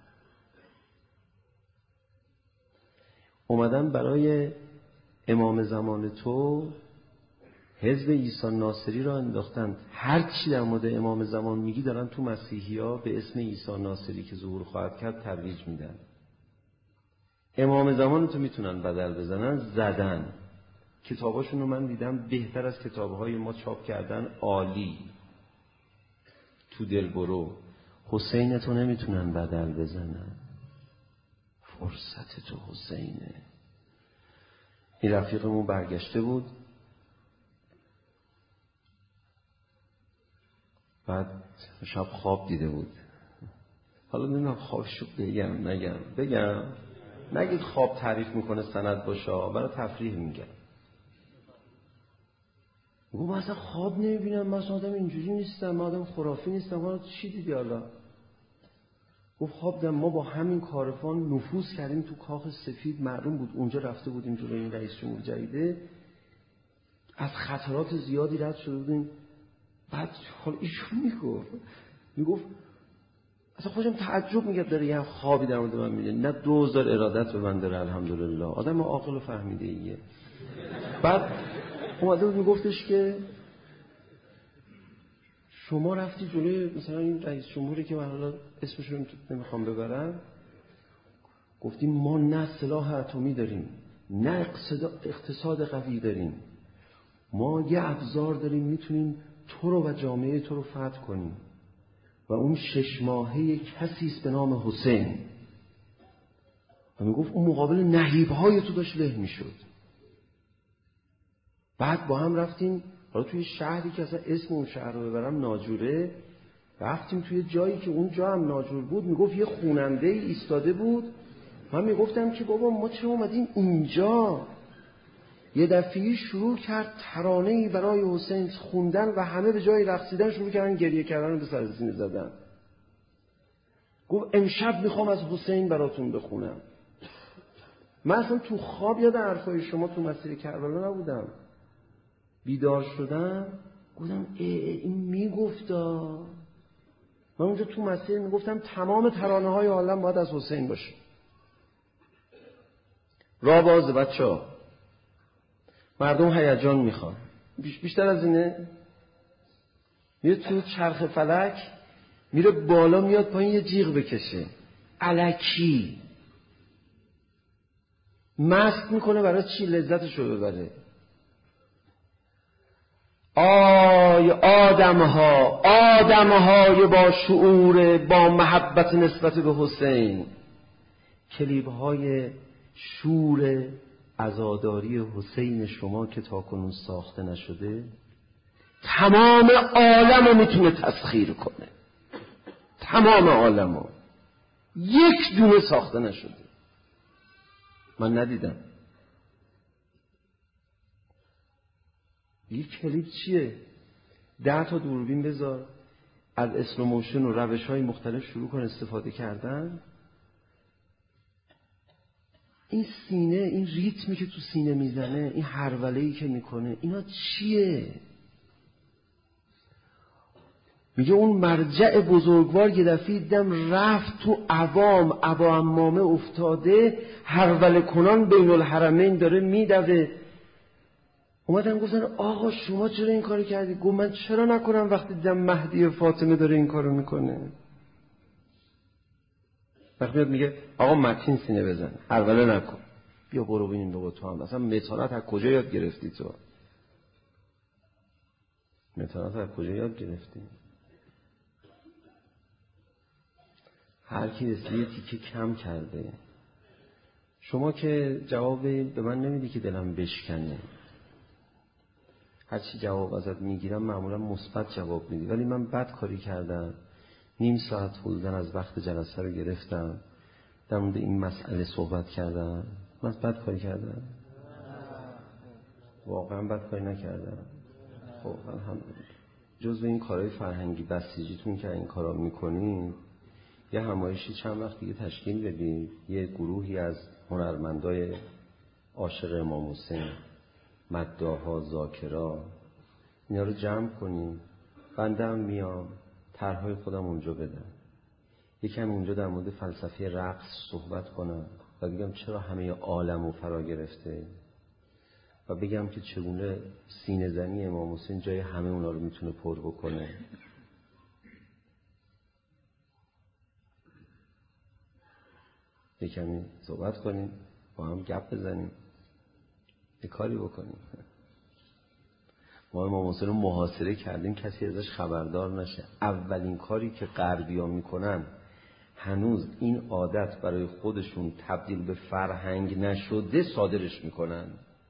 S2: اومدن برای امام زمان تو حزب عیسی ناصری را انداختن، هر چی در مورد امام زمان میگی دارن تو مسیحی ها به اسم عیسی ناصری که ظهور خواهد کرد ترویج میدن. امام زمان تو میتونن بدل بزنن، زدن. کتاباشون رو من دیدم بهتر از کتابهای ما چاپ کردن، عالی. تو دلبرو حسین تو نمیتونن بدل بزنن، فرصت تو حسینه. این رفیقمون برگشته بود، بعد شب خواب دیده بود. حالا نمیدونم خوابشو بگم نگید خواب تعریف میکنه سند باشه، برای تفریح میگم. من اصلا خواب نمیبینم، من اصلا آدم اینجوری نیستم، من آدم خرافی نیستم. حالا چی دیدی حالا؟ گفت خواب دیدم ما با همین کاروان نفوذ کردیم تو کاخ سفید، معلوم بود اونجا رفته بودیم جلوی این رئیس جمهور جدیده، از خطرات زیادی رد شده بودیم. بعد حالا ایشون میگفت اصلا خودم تعجب میگه داره یه خوابی در مورد من میده، نه 2000 ارادت به من داره الحمدلله، آدم عاقل و فهمیده ایه. بعد اومده بود میگفتش که شما رفتی جلوی مثلا این رئیس جمهوری که من حالا اسمش رو نمیخوام ببرم، گفتیم ما نه سلاح اتمی داریم، نه اقتصاد قوی داریم، ما یه ابزار داریم میتونیم تو رو و جامعه تو رو فتح کنیم و اون 6 ماهه کسی است به نام حسین. و میگفت اون مقابل نهیب‌های تو داشت له میشد. بعد با هم رفتیم حالا توی شهری که اصلا اسم اون شهر رو ببرم ناجوره، رفتیم توی جایی که اون جا هم ناجور بود. میگفت یه خوننده ایستاده بود، من میگفتم که بابا ما چه اومدیم اینجا؟ یه دفعه شروع کرد ترانه‌ای برای حسین خوندن و همه به جای رقصیدن شروع کردن گریه کردن و به سر سینه زدن. گفت امشب میخوام از حسین براتون بخونم. من اصلا تو خواب یاد حرفای شما تو مسیر کربلا نبودم. بیدار شدم گفتم این میگفتا. من اونجا تو مسیر میگفتم تمام ترانه‌های عالم باید از حسین باشه. راه باز بچه‌ها، مردم هیجان میخوان. بیشتر از اینه میره تو چرخ فلک، میره بالا میاد پایین یه جیغ بکشه الکی، مست میکنه. برای چی؟ لذتشو ببره. آی آدمهای با شعور، با محبت نسبت به حسین، کلیب‌های شور عزاداری حسین شما که تاکنون ساخته نشده، تمام عالمو میتونه تسخیر کنه. تمام عالمو. یک دونه ساخته نشده. من ندیدم. یک کلیپ چیه؟ 10 تا دوربین بذار، از اسلوموشن و روش‌های مختلف شروع کن استفاده کردن. این سینه، این ریتمی که تو سینه میزنه، این هروله‌ای که میکنه، اینا چیه؟ میگه اون مرجع بزرگوار یه دفعه دیدم رفت تو عوام، ابا عمامه افتاده، هروله کنان بین الحرمین داره میدوه. اومدن گفتن آقا شما چرا این کارو کردی؟ گفت من چرا نکنم وقتی دیدم مهدی فاطمه داره این کارو میکنه. وقتی میگه آقا متین سینه بزن، هروله نکن، بیا برو ببینیم بابا تو هم اصلا متانت از کجا یاد گرفتی؟ تو متانت از کجا یاد گرفتی؟ هر کی یه تیکه کم کرده. شما که جواب به من نمیدی که دلم بشکنه. هر چی جواب ازت میگیرم معمولا مثبت جواب میدی، ولی من بد کاری کردم. نیم ساعت حدوداً از وقت جلسه رو گرفتم، در مورد این مسئله صحبت کردم. من بد کاری کردم؟ واقعا بد کاری نکردم. خب الحمدلله. جزو این کارهای فرهنگی بسیجیتون که این کارا میکنین، یه همایشی چند وقت دیگه تشکیل بدید، یه گروهی از هنرمندای عاشق امام حسین، مداحا، ذاکرا، اینا رو جمع کنیم. بنده هم میام طرحهای خودم اونجا بدم، یکم اونجا در مورد فلسفه رقص صحبت کنم و بگم چرا همه عالمو فرا گرفته و بگم که چگونه سینه زنی امام حسین جای همه اونا رو میتونه پر بکنه. یه کمی صحبت کنیم، با هم گپ بزنیم، یه کاری بکنیم. ما امام حسین رو محاصره کردیم کسی ازش خبردار نشه. اولین کاری که غربی‌ها میکنن، هنوز این عادت برای خودشون تبدیل به فرهنگ نشده، صادرش میکنن.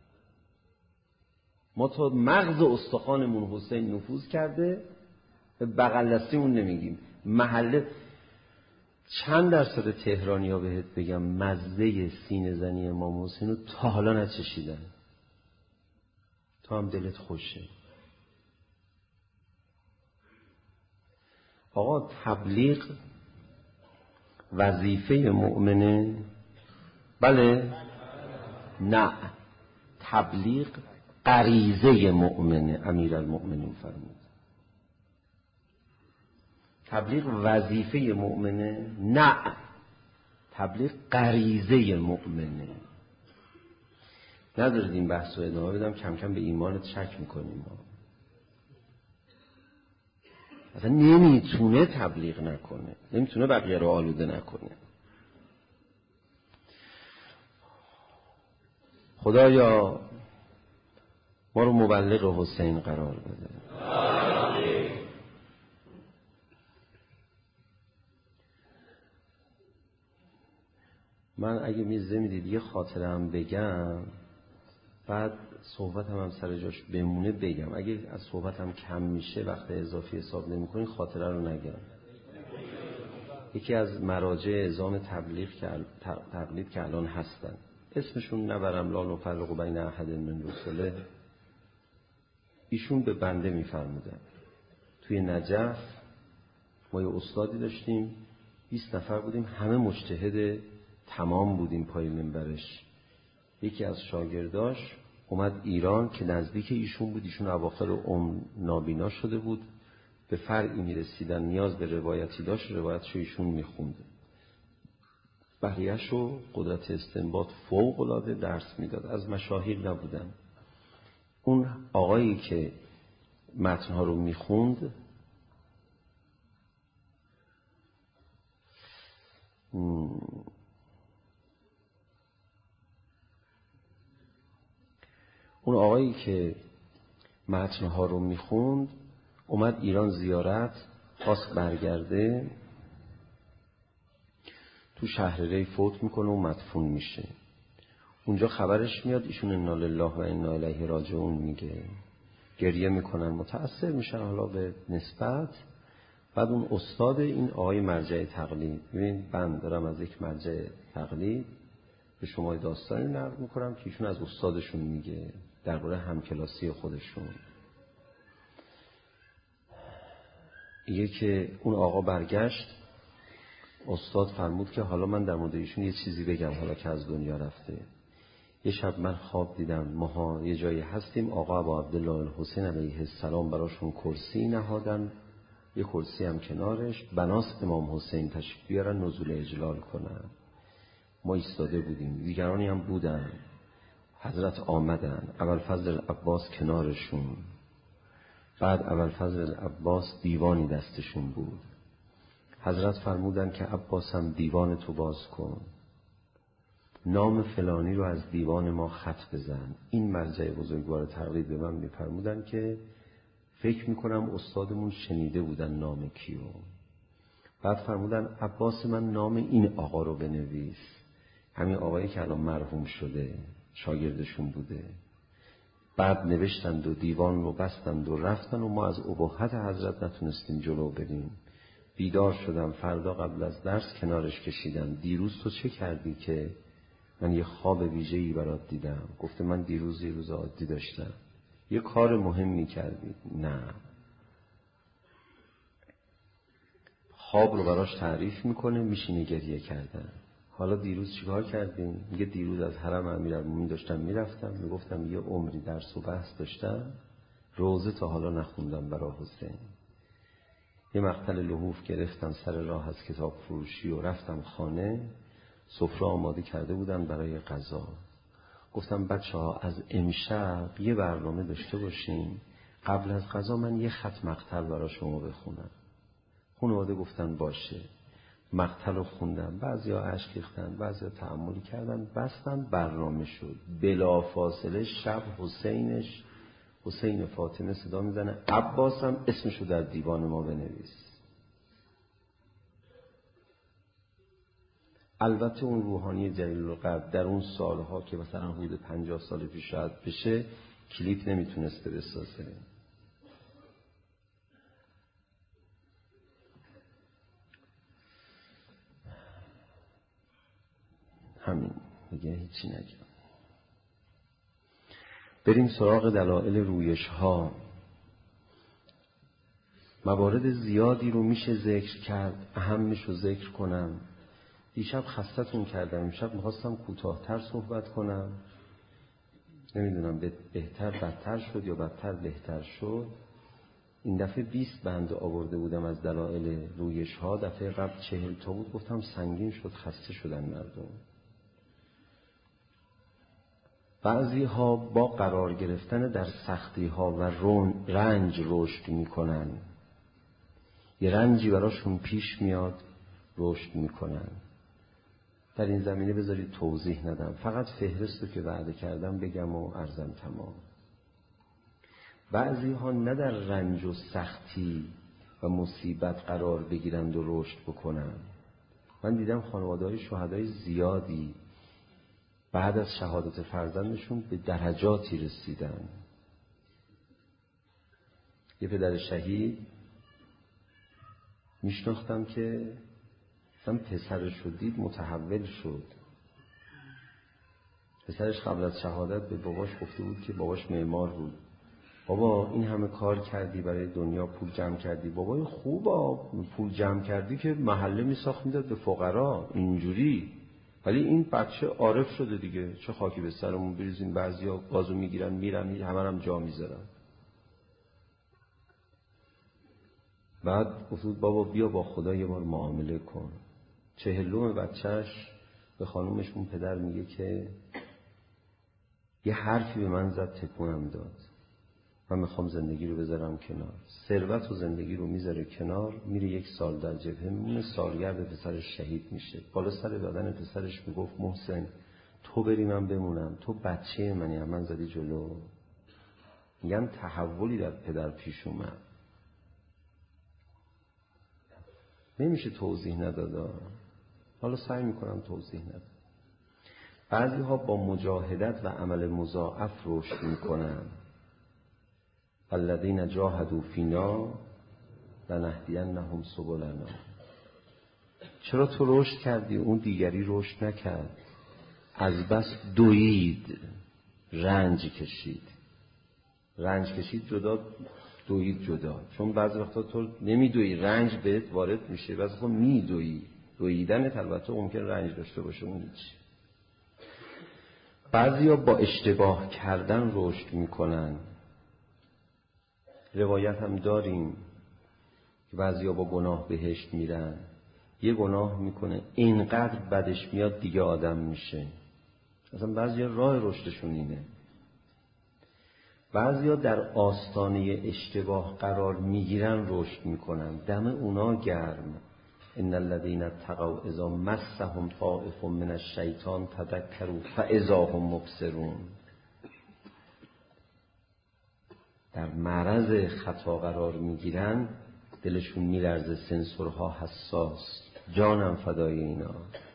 S2: ما تا مغز استخوانمون حسین نفوذ کرده، به بغل دستیمون نمیگیم. محله چند درصد تهرانی‌ها بهت بگم مزه سینه زنی امام حسین رو تا حالا نچشیدن؟ تا هم دلت خوشه. آقا تبلیغ وظیفه مؤمنه؟ بله؟ نه، تبلیغ غریزه مؤمنه. امیرالمؤمنین فرمود تبلیغ وظیفه مؤمنه؟ نه، تبلیغ غریزه مؤمنه. ندارید این بحث رو ادامه بدم، کم کم به ایمانت شک میکنیم. ما اصلا نمیتونه تبلیغ نکنه، نمیتونه بقیه رو آلوده نکنه. خدایا ما رو مبلغ حسین قرار بده. من اگه میزه میدید یه خاطره هم بگم، بعد صحبت هم سر جاش بمونه بگم. اگه از صحبت هم کم میشه، وقت اضافی حساب نمی کنی، خاطره رو نگم. یکی از مراجع اعزام تقلید که الان هستن، اسمشون نبرم، لا نفرق بین احد من رسله، ایشون به بنده میفرمودن توی نجف ما یه استادی داشتیم، 20 نفر بودیم، همه مجتهد تمام بودیم پای منبرش. یکی از شاگرداش اومد ایران که نزدیک ایشون بود، ایشون اواخر نابینا شده بود، به فرعی میرسیدن، نیاز به روایتی داشت، روایتشو ایشون میخوند، بقیه‌شو قدرت استنباط فوق العاده درس میداد، از مشاهیر نبودن. اون آقایی که متنها رو میخوند اومد ایران زیارت، خواست برگرده، تو شهر ری فوت میکنه و مدفون میشه. اونجا خبرش میاد، ایشون انا لله و انا الیه راجعون میگه، گریه میکنن، متأثر میشن حالا به نسبت. بعد اون استاد این آقای مرجع تقلید، ببین من دارم از یک مرجع تقلید به شما داستانی نقل میکنم که ایشون از استادشون میگه درباره همکلاسی خودشون. یه که اون آقا برگشت، استاد فرمود که حالا من در مورد ایشون یه چیزی بگم حالا که از دنیا رفته. یه شب من خواب دیدم ماها یه جایی هستیم، آقا ابا عبدالله الحسین علیه السلام براشون کرسی نهادن، یه کرسی هم کنارش، بناس امام حسین تشریف بیارن نزول اجلال کنن. ما ایستاده بودیم، دیگرانی هم بودن. حضرت آمدن، ابوالفضل عباس کنارشون، بعد ابوالفضل عباس دیوانی دستشون بود. حضرت فرمودن که عباس هم دیوان تو باز کن، نام فلانی رو از دیوان ما خط بزن. این مرجع بزرگوار تقلید به من می‌فرمودن که فکر میکنم استادمون شنیده بودن نام کیو. بعد فرمودن عباس من نام این آقا رو بنویس، همین آقایی که الان مرحوم شده شاگردشون بوده. بعد نوشتند و دیوان رو بستند و رفتن و ما از ابهت حضرت نتونستیم جلو بریم. بیدار شدم فردا قبل از درس کنارش کشیدم، دیروز تو چه کردی که من یه خواب ویژه‌ای برات دیدم؟ گفته من دیروز یه روز عادی داشتم. یه کار مهمی کردی؟ نه. خواب رو براش تعریف میکنه، میشینه گریه کردن. حالا دیروز چیکار کردیم؟ میگه دیروز از حرم امیرالمومنین داشتم میرفتم، میگفتم یه عمری درس و بحث داشتم، روزه تا حالا نخوندم برای حسین. یه مقتل لحوف گرفتم سر راه از کتاب فروشی و رفتم خانه، سفره آماده کرده بودن برای غذا. گفتم بچه‌ها از امشب یه برنامه داشته باشین، قبل از غذا من یه خط مقتل برای شما بخونم. خانواده گفتن باشه. مقتل رو خوندن، بعضیا اشک ریختن، بعضیا تأملی کردن، بستن، برنامه شد. بلافاصله شب حسین فاطمه صدا میزنه عباسم اسمشو در دیوان ما بنویس. البته اون روحانی جلیل القدر در اون سالها که مثلا حدود 50 سال پیش شاید بشه کلیپ نمیتونسته بسازه. همین دیگه، هیچی نگم. بریم سراغ دلایل رویش ها. موارد زیادی رو میشه ذکر کرد، اهمش رو ذکر کنم. دیشب خستتون کردم، امشب میخواستم کوتاه‌تر صحبت کنم، نمیدونم بهتر بدتر شد یا بدتر بهتر شد. این دفعه 20 بند آورده بودم از دلایل رویش ها، دفعه قبل 40 تا بود. گفتم سنگین شد، خسته شدن مردم. بعضی ها با قرار گرفتن در سختی ها و رنج رشد میکنن، یه رنجی براشون پیش میاد رشد میکنن. در این زمینه بذارید توضیح ندم، فقط فهرستو که وعده کردم بگم و عرضم تمام. بعضی ها نه در رنج و سختی و مصیبت قرار بگیرند و رشد بکنن. من دیدم خانواده‌های شهدای زیادی بعد از شهادت فرزندشون به درجاتی رسیدن. یه پدر شهید میشناختم که مثلا پسرش رو دید متحول شد. پسرش قبل از شهادت به باباش گفته بود که باباش معمار بود، بابا این همه کار کردی برای دنیا، پول جمع کردی، بابای خوبا پول جمع کردی که محله میساخت میداد به فقرا اینجوری، ولی این بچه عارف شده دیگه، چه خاکی به سرمون بریزیم. بعضیا گازو میگیرن میرن، همه هم جا میذارن. بعد گفت بابا بیا با خدا یه بار معامله کن. 40 بچهش به خانومش اون پدر میگه که یه حرفی به من زد تکونم داد، من میخوام زندگی رو بذارم کنار. ثروت و زندگی رو میذاره کنار، میره 1 سال در جبهه میمونه، سالگرد پسرش شهید میشه. بالا سر بدن پسرش میگفت محسن تو بری من بمونم، تو بچه منی، من زدی جلو. میگن تحولی در پدر پیش اومد، نمیشه توضیح ندادا، حالا سعی میکنم توضیح ندم. بعضی ها با مجاهدت و عمل مضاعف رشد میکنن. الذین جاهدوا فینا لنهدینهم سبلنا. چرا تو رشد کردی اون دیگری رشد نکرد؟ از بس دوید، رنج کشید جدا، دوید جدا. چون بعضی وقتا تو نمیدویی، رنج بهت وارد میشه، بعضی وقتا میدویی. دویدنت البته ممکن رنج داشته باشه، اون هیچ. بعضیا با اشتباه کردن رشد میکنن. روایت هم داریم که بعضیا با گناه بهشت میرن، یه گناه میکنه اینقدر بدش میاد دیگه آدم میشه. مثلا بعضیا راه رشدشون اینه. بعضیا در آستانه اشتباه قرار میگیرن رشد میکنن، دم اونا گرم. ان الذين اتقوا اذا مسهم طائف من الشیطان تذکروا فاذا هم مبصرون. در معرض خطا قرار میگیرن، دلشون میلرزه، سنسورها حساس، جانم فدای اینا.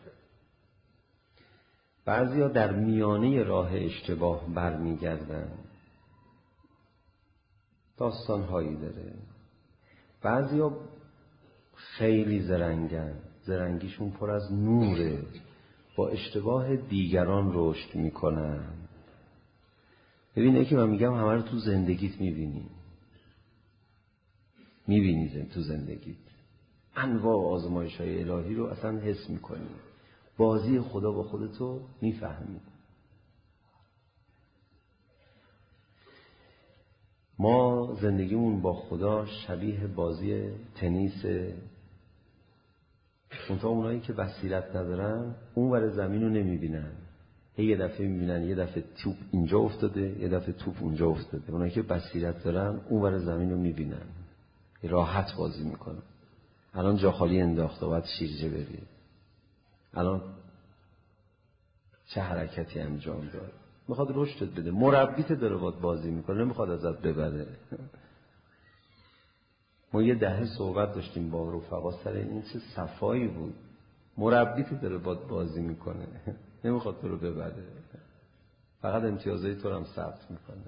S2: بعضیا در میانه راه اشتباه برمیگردن، داستانهایی داره. بعضیا خیلی زرنگن، زرنگیشون پر از نوره، با اشتباه دیگران رشد میکنن. ببینه که من میگم همه رو تو زندگیت میبینی تو زندگیت انواع آزمایش‌های الهی رو اصلا حس میکنی، بازی خدا با خودتو میفهمی. ما زندگیمون با خدا شبیه بازی تنیس. منتها اونایی که بصیرت ندارن اون ور زمین رو نمیبینن، یه دفعه میبینن یه دفعه توپ اینجا افتاده، یه دفعه توپ اونجا افتاده. اونایی که بصیرت دارن اون ور زمین رو میبینن، راحت بازی میکنن. الان جا خالی انداخته باید شیرجه بری، الان چه حرکتی انجام داد، میخواد رشدت بده، مربیت داره باید بازی میکنه، نمیخواد ازت ببره. ما یه دهه صحبت داشتیم با رفقا سر این، چه صفایی بود، مربیت داره باید بازی میکنه، نمیخواد تو رو ببره، فقط امتیازهای تو رو هم ثبت میکنه.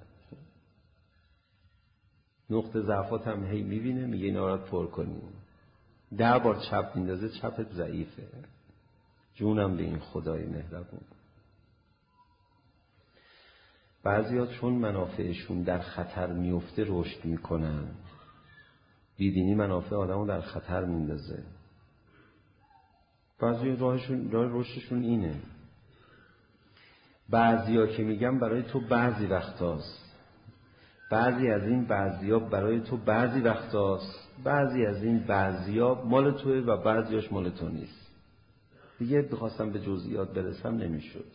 S2: نقطه ضعفات هم هی میبینه، میگه اینا رو پر کنیم. 10 بار چپ میندازه، چپت ضعیفه. جونم به این خدای مهربون. بعضیا چون منافعشون در خطر میفته رشد میکنن، بیدینی منافع آدمو در خطر میندازه. بعضی راه رشدشون اینه. بعضیا که میگم برای تو بعضی وقتاست، بعضی از این بعضیا برای تو بعضی وقتاست، بعضی از این بعضیا مال توه و بعضیاش مال تو نیست. دیگه بخواستم به جزئیات برسم نمیشد.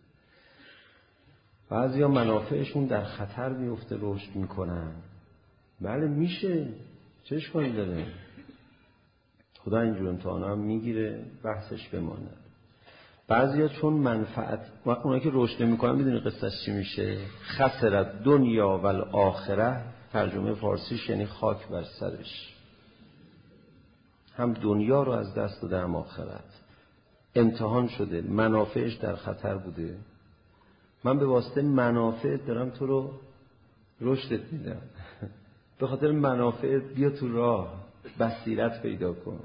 S2: بعضیا منافعشون در خطر میفته رشد میکنن. بله میشه، چه اشکالی داره؟ خدا اینجور امتحانا هم میگیره، بحثش بمانه. بعضیا چون منفعت، اونایی که رشد نمیکنن میدونی قصهش چی میشه؟ خسرت دنیا و الاخره، ترجمه فارسیش یعنی خاک بر سرش. هم دنیا رو از دست داده، هم آخرت. امتحان شده، منافعش در خطر بوده. من به واسطه منافع دارم تو رو رشدت میدم. به خاطر منافع بیا تو راه، بصیرت پیدا کن.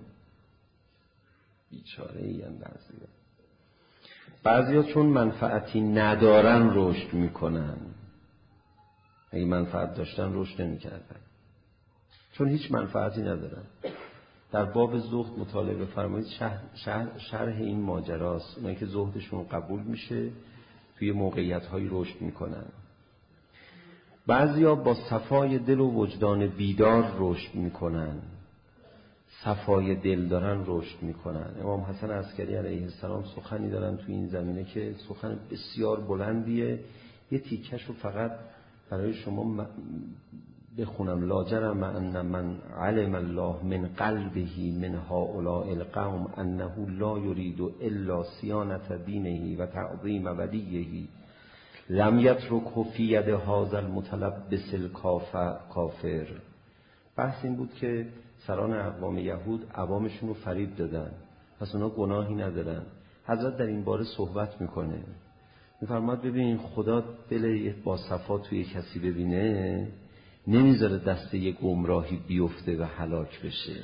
S2: بیچاره این بعضیا چون منفعتی ندارن رشد میکنن. اگه منفعت داشتن رشد نمیکردن، چون هیچ منفعتی ندارن. در باب زهد مطالعه بفرمایید، شرح این ماجراست. اونایی که زهدشون قبول میشه توی موقعیت‌های رشد میکنن. بعضیا با صفای دل و وجدان بیدار رشد میکنن. صفای دل دارن رشد میکنن. امام حسن عسکری علیه السلام سخنی دارن توی این زمینه که سخن بسیار بلندیه. یه تیکش رو فقط برای شما بخونم. لا جرم ان من علم الله من قلبه من هؤلاء القوم انه لا يريد الا صيانة دینه و تعظیم ولیه لم یترکه فی ید هذا المتلبس الکافر. بحث این بود که سران اقوام یهود عوامشون رو فریب دادن، پس اونا گناهی ندارن. حضرت در این باره صحبت میکنه، میفرماد ببین خدا دل با صفا توی کسی ببینه نمیذاره دست یک گمراهی بیفته و هلاک بشه،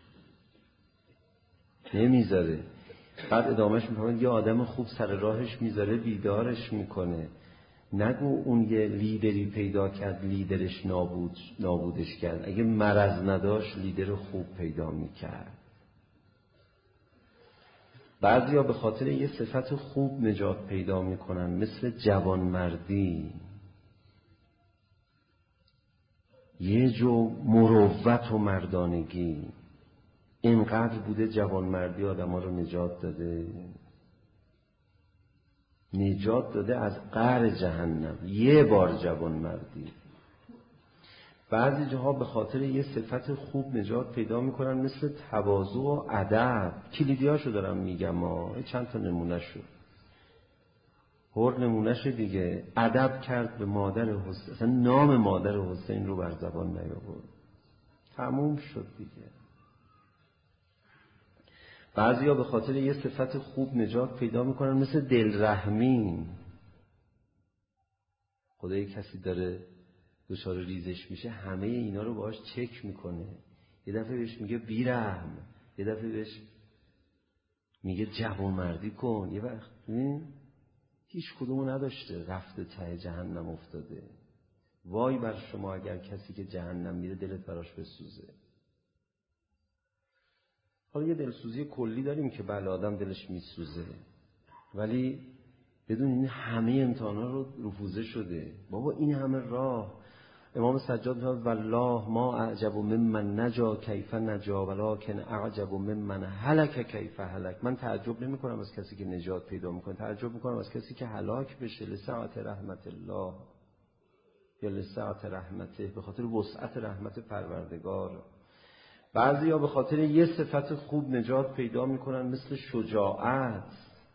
S2: نمیذاره. بعد ادامهش میفرماد یه آدم خوب سر راهش میذاره بیدارش میکنه. نگو اون یه لیدری پیدا کرد لیدرش نابودش کرد. اگه مرض نداشت لیدر خوب پیدا میکرد. بعضیا به خاطر یه صفت خوب نجات پیدا میکنن، مثل جوانمردی، یه جو مروت و مردانگی. اینقدر بوده جوانمردی آدما رو نجات داده از قعر جهنم. یه بار جوانمردی. بعضی جاها به خاطر یه صفت خوب نجات پیدا میکنن، مثل تواضع و ادب. کلیدیاشو دارم میگم، چند تا نمونهشو. نمونهش دیگه، ادب کرد به مادر حسین، اصلا نام مادر حسین رو بر زبان نیاورد، تموم شد دیگه. بعضیا به خاطر یه صفت خوب نجات پیدا میکنن، مثل دلرحمی. خدای کسی داره دچار ریزش میشه، همه اینا رو باهاش چک میکنه. یه دفعه بهش میگه بیرحم، یه دفعه بهش میگه جوانمردی کن. یه وقت هیچ کدومو نداشته، رفته ته جهنم افتاده. وای بر شما اگر کسی که جهنم میره دلت براش بسوزه. حالا یه دلسوزی کلی داریم که بله آدم دلش میسوزه، ولی بدون این همه امتحانا رو رفوزه شده. بابا این همه راه. امام سجاد میگه والله ما اعجب ممن نجا کیف نجا ولکن اعجب ممن هلک کیف هلک. من تعجب نمی کنم از کسی که نجات پیدا میکنه، تعجب میکنم از کسی که هلاک بشه. لسعت رحمت الله یا لسعت رحمته، به خاطر وسعت رحمت پروردگار. بعضیا به خاطر یه صفت خوب نجات پیدا میکنن، مثل شجاعت.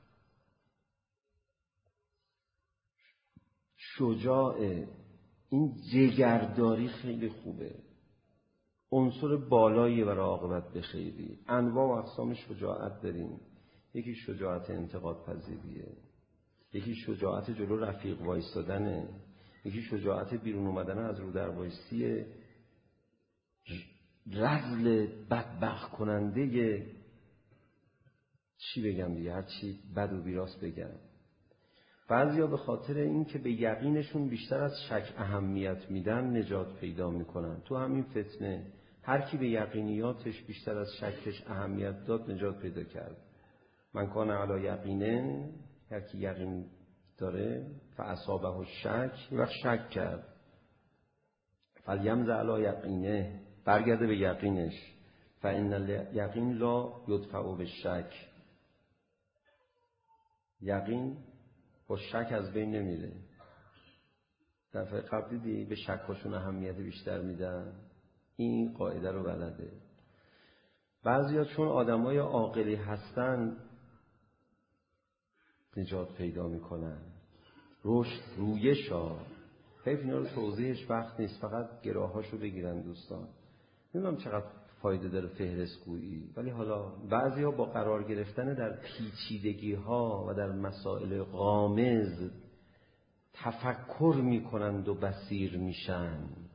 S2: شجاعه، این جگرداری خیلی خوبه، عنصر بالایی برای عاقبت بخیری. انواع و اقسام شجاعت داریم. یکی شجاعت انتقاد پذیریه، یکی شجاعت جلو رفیق وایستادنه، یکی شجاعت بیرون اومدن از رو در وایسی رذل بدبخت کننده، چی بگم دیگه، هر چی بد و بیراست بگم. بعضیا به خاطر این که به یقینشون بیشتر از شک اهمیت میدن نجات پیدا میکنن. تو همین فتنه هر کی به یقینیاتش بیشتر از شکش اهمیت داد نجات پیدا کرد. من کان علی یقینه، هر کی یقین داره فاصابه الشک، وقت شک کرد فلیمض علی یقینه، برگرده به یقینش. فان الیقین لا یدفع بالشک، یقین با شک از بین نمیره. دفعه قبل دیدی به شکاشون اهمیت بیشتر میدن. این قاعده رو بلده. بعضیا چون آدمای عاقلی هستن نجات پیدا میکنن. رشد، رویشا، حیف اینا رو توضیحش وقت نیست، فقط گراهاشو بگیرن دوستان. نمیدونم چقدر فایده داره فهرست گویی، ولی حالا بعضیا با قرار گرفتن در پیچیدگی ها و در مسائل غامض تفکر میکنند و بصیر میشن.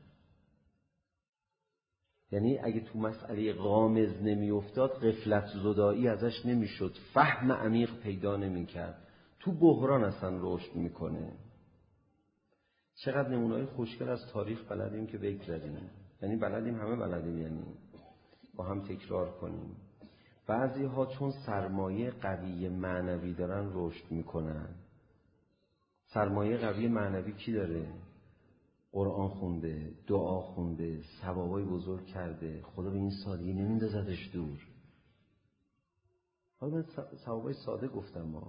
S2: یعنی اگه تو مسئله غامض نمیافتاد غفلت زدایی ازش نمیشد، فهم عمیق پیدا نمیکرد، تو بحران اصلا رشد میکنه. چقدر نمونه‌های خوشگل از تاریخ بلدیم که بگذاریم، یعنی بلدیم، همه بلدیم، یعنی با هم تکرار کنیم. بعضی ها چون سرمایه قوی معنوی دارن رشد میکنن. سرمایه قوی معنوی کی داره؟ قرآن خونده، دعا خونده، ثوابای بزرگ کرده، خدا به این سادگی نمیندازدش دور. حالا من ثوابای ساده گفتم. ما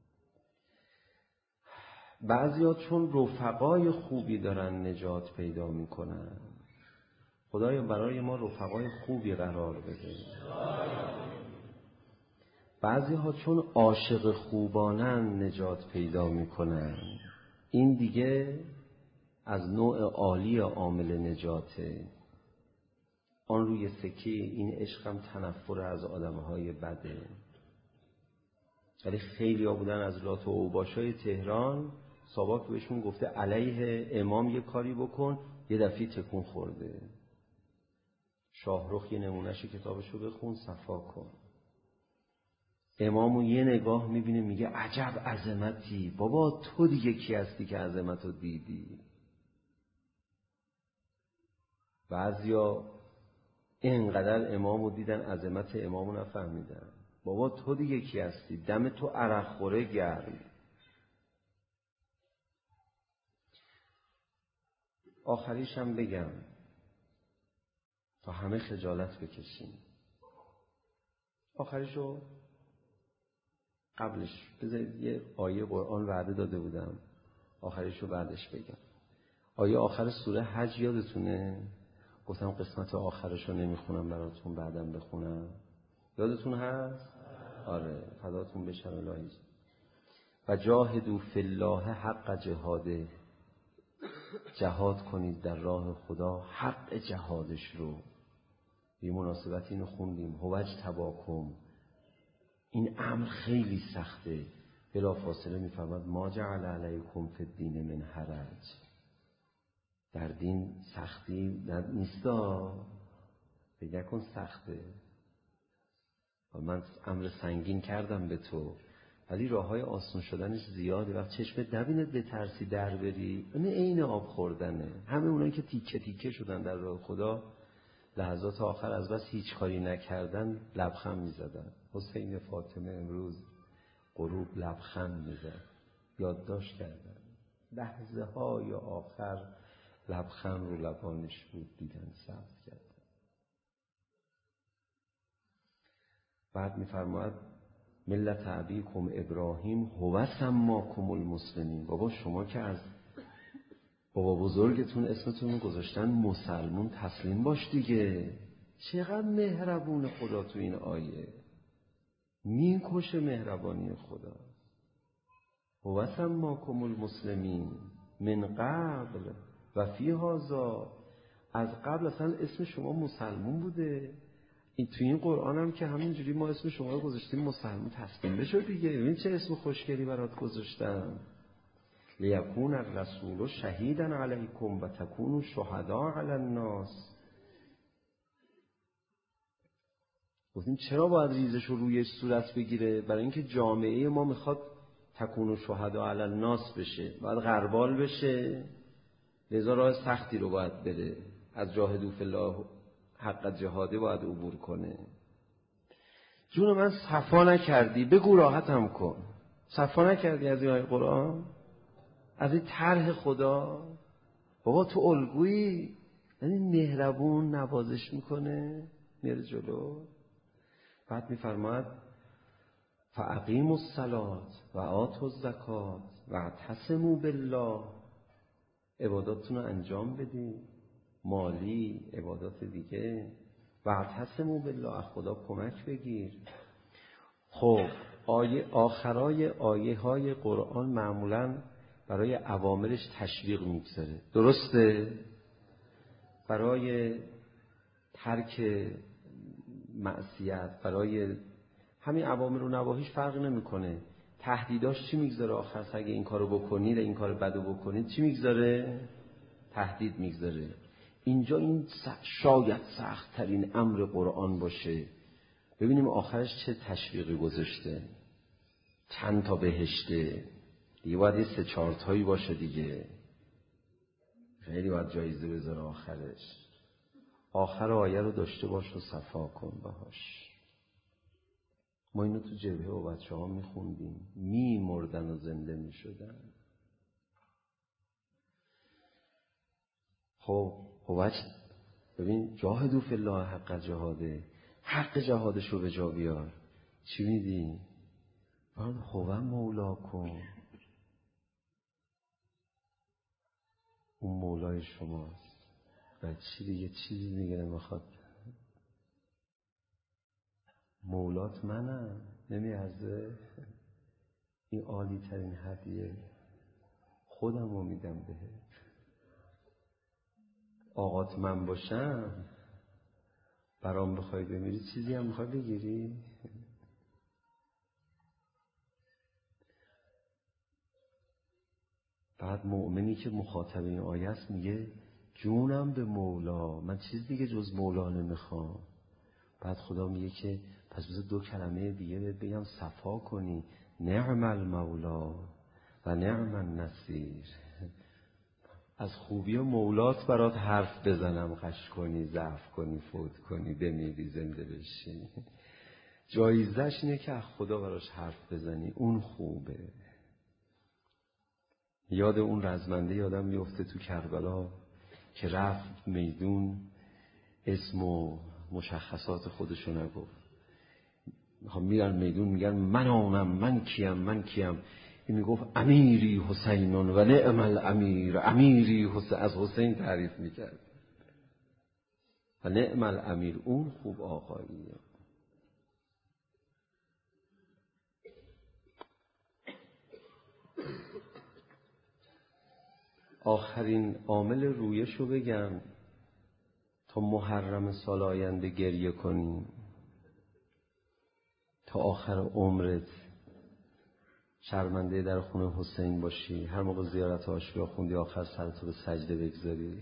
S2: بعضیا چون رفقای خوبی دارن نجات پیدا میکنن. خدایا برای ما رفقای خوبی قرار بده. بعضی ها چون عاشق خوبانن نجات پیدا میکنن. این دیگه از نوع عالی عامل نجاته. آن روی سکه این عشقم تنفر از آدمهای بده. ولی خیلی ها بودن از لات و اوباشای تهران، ساواک بهشون گفته علیه امام یه کاری بکن، یه دفعه تکون خورده. شاهرخ یه نمونهش کتابشو بخون، صفا کن. امامو یه نگاه میبینه میگه عجب عظمتی، بابا تو دیگه کی هستی که عظمتو دیدی؟ بعضیا اینقدر امامو دیدن عظمت امامو نفهمیدن. بابا تو دیگه کی هستی؟ دم تو عرق خوره گرم. آخریش هم بگم تا همه خجالت بکشیم. آخریشو قبلش بذارید یه آیه قرآن وعده داده بودم، آخریشو بعدش بگم. آیه آخر سوره حج یادتونه؟ گفتم قسمت آخرشو نمیخونم براتون، بعدم بخونم. یادتون هست؟ آره، فداتون بشم الهی. و جاهدوا فی الله حق جهاده، جهاد کنید در راه خدا حق جهادش رو. به مناسبت اینو خوندیم، هوج تباکم. این امر خیلی سخته. بلا فاصله میفرماد ما جعل علیکم فی الدین من حرج. در دین سختی نیستا، فکر نکن سخته. و من امر سنگین کردم به تو، ولی راههای آسان شدنش زیاده. وقت چشمت نبیند به ترسی در بری، این عین آب خوردنه. همه اونایی که تیکه تیکه شدن در راه خدا لحظات آخر از بس هیچ کاری نکردن لبخند میزدن. حسین فاطمه امروز غروب لبخند میزد، یادداشت کردن لحظه های آخر لبخند رو لبانش بود، دیدن ثبت کردن. بعد میفرماید ملت ابیکم ابراهیم هو سماکم المسلمین. بابا شما که از بابا بزرگتون اسمتون گذاشتن مسلمون، تسلیم باش دیگه. چقدر مهربون خدا تو این آیه، میکشه مهربانی خدا. و سماکم المسلمین من قبل و فی هذا، از قبل اصلا اسم شما مسلمون بوده. این تو این قرآن هم که همینجوری ما اسم شما رو گذاشتیم مسلمون، تسلیم بشو دیگه. ببین چه اسم خوشگلی برات گذاشتم. لیکون الرسول شهیدا علیکم و تکونوا شهداء علی الناس. گفتیم چرا باید ریزش رو روی صورت بگیره؟ برای اینکه جامعه ما میخواد تکونوا شهداء علی الناس بشه، باید غربال بشه، لذا راه سختی رو باید بره، از جاهدوا فی الله حق جهاده باید عبور کنه. جون من صفا نکردی، بگو راحتم کن. صفا نکردی از این آیه قرآن، از این طرح خدا. بابا تو الگویی، یعنی مهربون نوازش میکنه، میره جلو. بعد میفرماید فاقیموا الصلاة و آتوا الزکات و اعتصموا بالله. عباداتتون رو انجام بدید، مالی، عبادات دیگه. و اعتصموا بالله، از خدا کمک بگیر. خب آخرای آیه های قرآن معمولاً برای اوامرش تشویق میگذاره، درسته؟ برای ترک معصیت، برای همین اوامر و نواهیش فرق نمیکنه. تهدیداش چی میگذاره آخر؟ اگه این کارو بکنید، این کار بدو بکنید، چی میگذاره؟ تهدید میگذاره. اینجا این شاید سخت ترین امر قرآن باشه. ببینیم آخرش چه تشویقی گذاشته. چند تا بهشته دیگه، باید یه 3-4 تایی باشه دیگه. خیلی باید جایزه بذاره آخرش. آخر آیه رو داشته باش و صفا کن باهاش. ما اینو تو جبهه و بچه ها میخوندیم، میمردن و زنده میشدن. خب ببین جاهدوا فی الله حق جهاده، حق جهادش رو به جا بیار. چی میدی؟ هو مولاکم، اون مولای شماست. و چی دیگه؟ چیزی دیگه نمیخواد. مولات منم، نمیارزه؟ این عالی ترین هدیه، خودم رو میدم بهت. آقات من باشم، برام بخوای بمیری، چیزی هم میخوای بگیری؟ بعد مؤمنی که مخاطب این آیه است میگه جونم به مولا، من چیز دیگه جز مولا نمیخوام. بعد خدا میگه که پس بذار 2 کلمه دیگه بگم صفا کنی. نعم المولا و نعم النصیر. از خوبی و مولات برات حرف بزنم، غش کنی، ضعف کنی، فوت کنی، بمیری، زنده بشی. جایزش اینه که از خدا براش حرف بزنی، اون خوبه. یاد اون رزمنده یادم میفته تو کربلا که رفت میدون، اسم و مشخصات خودشو نگفت. میرن میدون میگن من آنم، من کیم. این میگفت امیری حسینون و نعم الامیر. امیری حسین، از حسین تعریف میکرد. و نعم الامیر، اون خوب آقاییه. آخرین عامل رویشو بگم تا محرم سال آینده گریه کنی، تا آخر عمرت شرمنده در خونه حسین باشی، هر موقع زیارت عاشقی خوندی آخر سرتو به سجده بگذاری.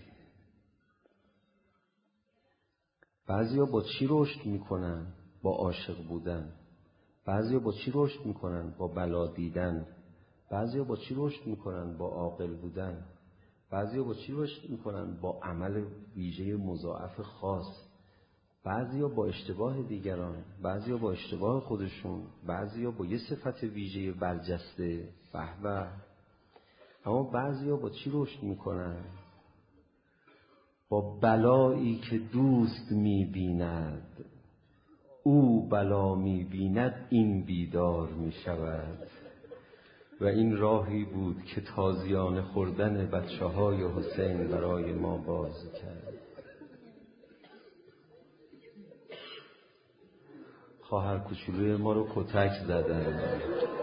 S2: بعضیا با چی رشد میکنن؟ با عاشق بودن. بعضیا با چی رشد میکنن؟ با بلا دیدن. بعضیا با چی رشد میکنن؟ با عاقل بودن. بعضیا با چی رشد میکنن؟ با عمل ویژه مضاعف خاص. بعضیا با اشتباه دیگران، بعضیا با اشتباه خودشون، بعضیا با یه صفت ویژه برجسته. به. اما بعضیا با چی رشد میکنن؟ با بلایی که دوست میبیند، او بلا میبیند، این بیدار میشود. و این راهی بود که تازیانه خوردن بچه‌های حسین برای ما باز کرد. خواهر کوچولوی ما رو کتک زدن،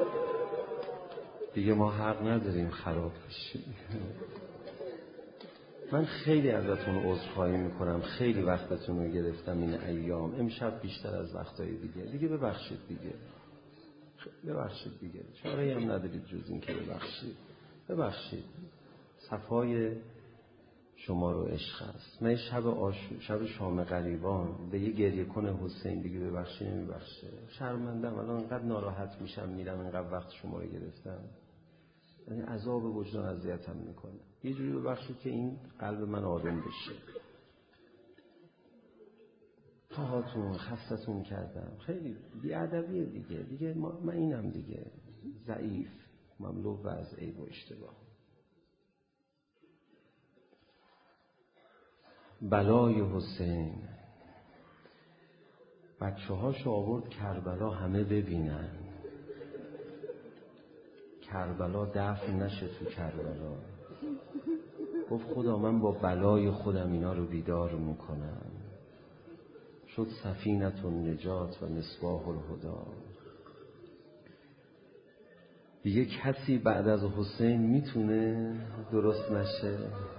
S2: دیگه ما حق نداریم خراب بشیم. من خیلی ازتون عذرخواهی میکنم، خیلی وقتتون رو گرفتم این ایام، امشب بیشتر از وقتهای دیگه ببخشید دیگه چاره‌ای هم ندارید جز این که ببخشید. صفای شما رو عشق است. من شب شام غریبان به یه گریه کن حسین دیگه نمیبخشه. شرمندم، الان انقدر ناراحت میشم میرم، انقدر وقت شما رو گرفتم، یعنی عذاب وجدان اذیتم میکنه. یه جوری ببخشید که این قلب من آروم بشه. تاهاتون خستتون کردم، خیلی بی‌ادبیه دیگه من اینم دیگه ضعیف، مملو از عیب و اشتباه. بلای حسین بچه‌هاشو آورد کربلا همه ببینن، کربلا دفن نشه تو کربلا. گفت خدا من با بلای خودم اینا رو بیدار میکنم. شد سفینة النجات و مصباح الهدی. دیگه کسی بعد از حسین میتونه درست نشه؟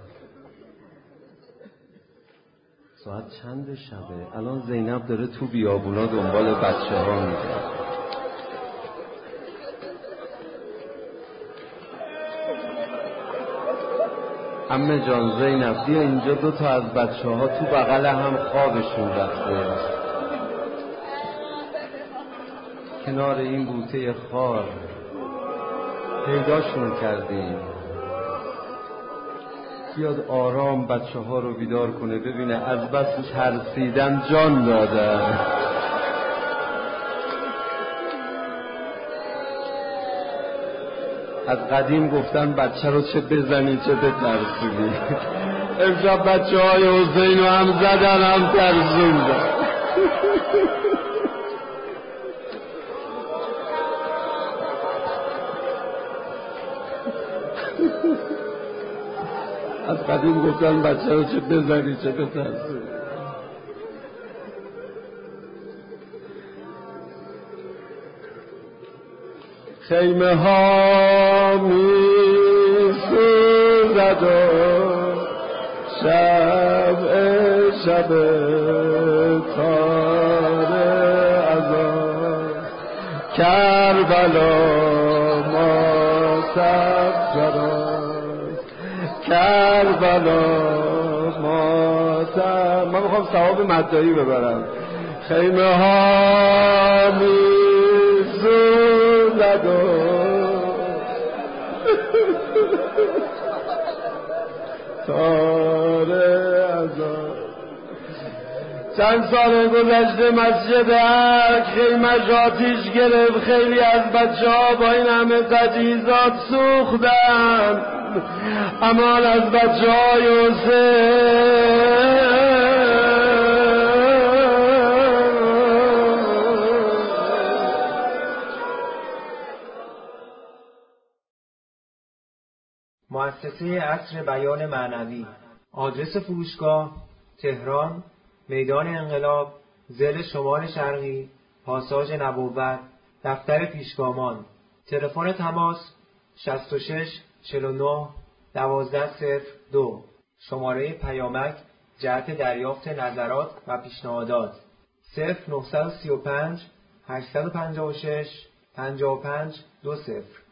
S2: ساعت چند شبه؟ الان زینب داره تو بیابونا دنبال بچه ها میگه. عمه جان زینب بیا اینجا، 2 تا از بچه ها تو بغل هم خوابشون رفته، کنار این بوته خار پیداشون کردیم. بیاد آرام بچه ها رو بیدار کنه، ببینه از بس ترسیدن جان دادن. از قدیم گفتن بچه رو چه بزنی چه بترسونی. امشب بچه های حسین رو هم زدن هم ترسوندن. از قدیم گفتن بچه رو چه بزنی چه بترسونی. خیمه ها می سوزد و شب تاره از آن کربلا ماتم زراست، کربلا ماتم. من میخوام ثواب مدعی ببرم. خیمه ها می سوزد و تاره از آن. چند سال گذشته مسجد حق خیمش آتیش گرفت، خیلی از بچه ها با این همه تجهیزات سوختن، امان از بچه های حسین.
S1: مؤسسه عصر بیان معنوی. آدرس فروشگاه: تهران، میدان انقلاب، ضلع شمال شرقی، پاساژ نبوت، دفتر پیشگامان. تلفن تماس 66 49 1202. شماره پیامک جهت دریافت نظرات و پیشنهادات 0935 856 55 20.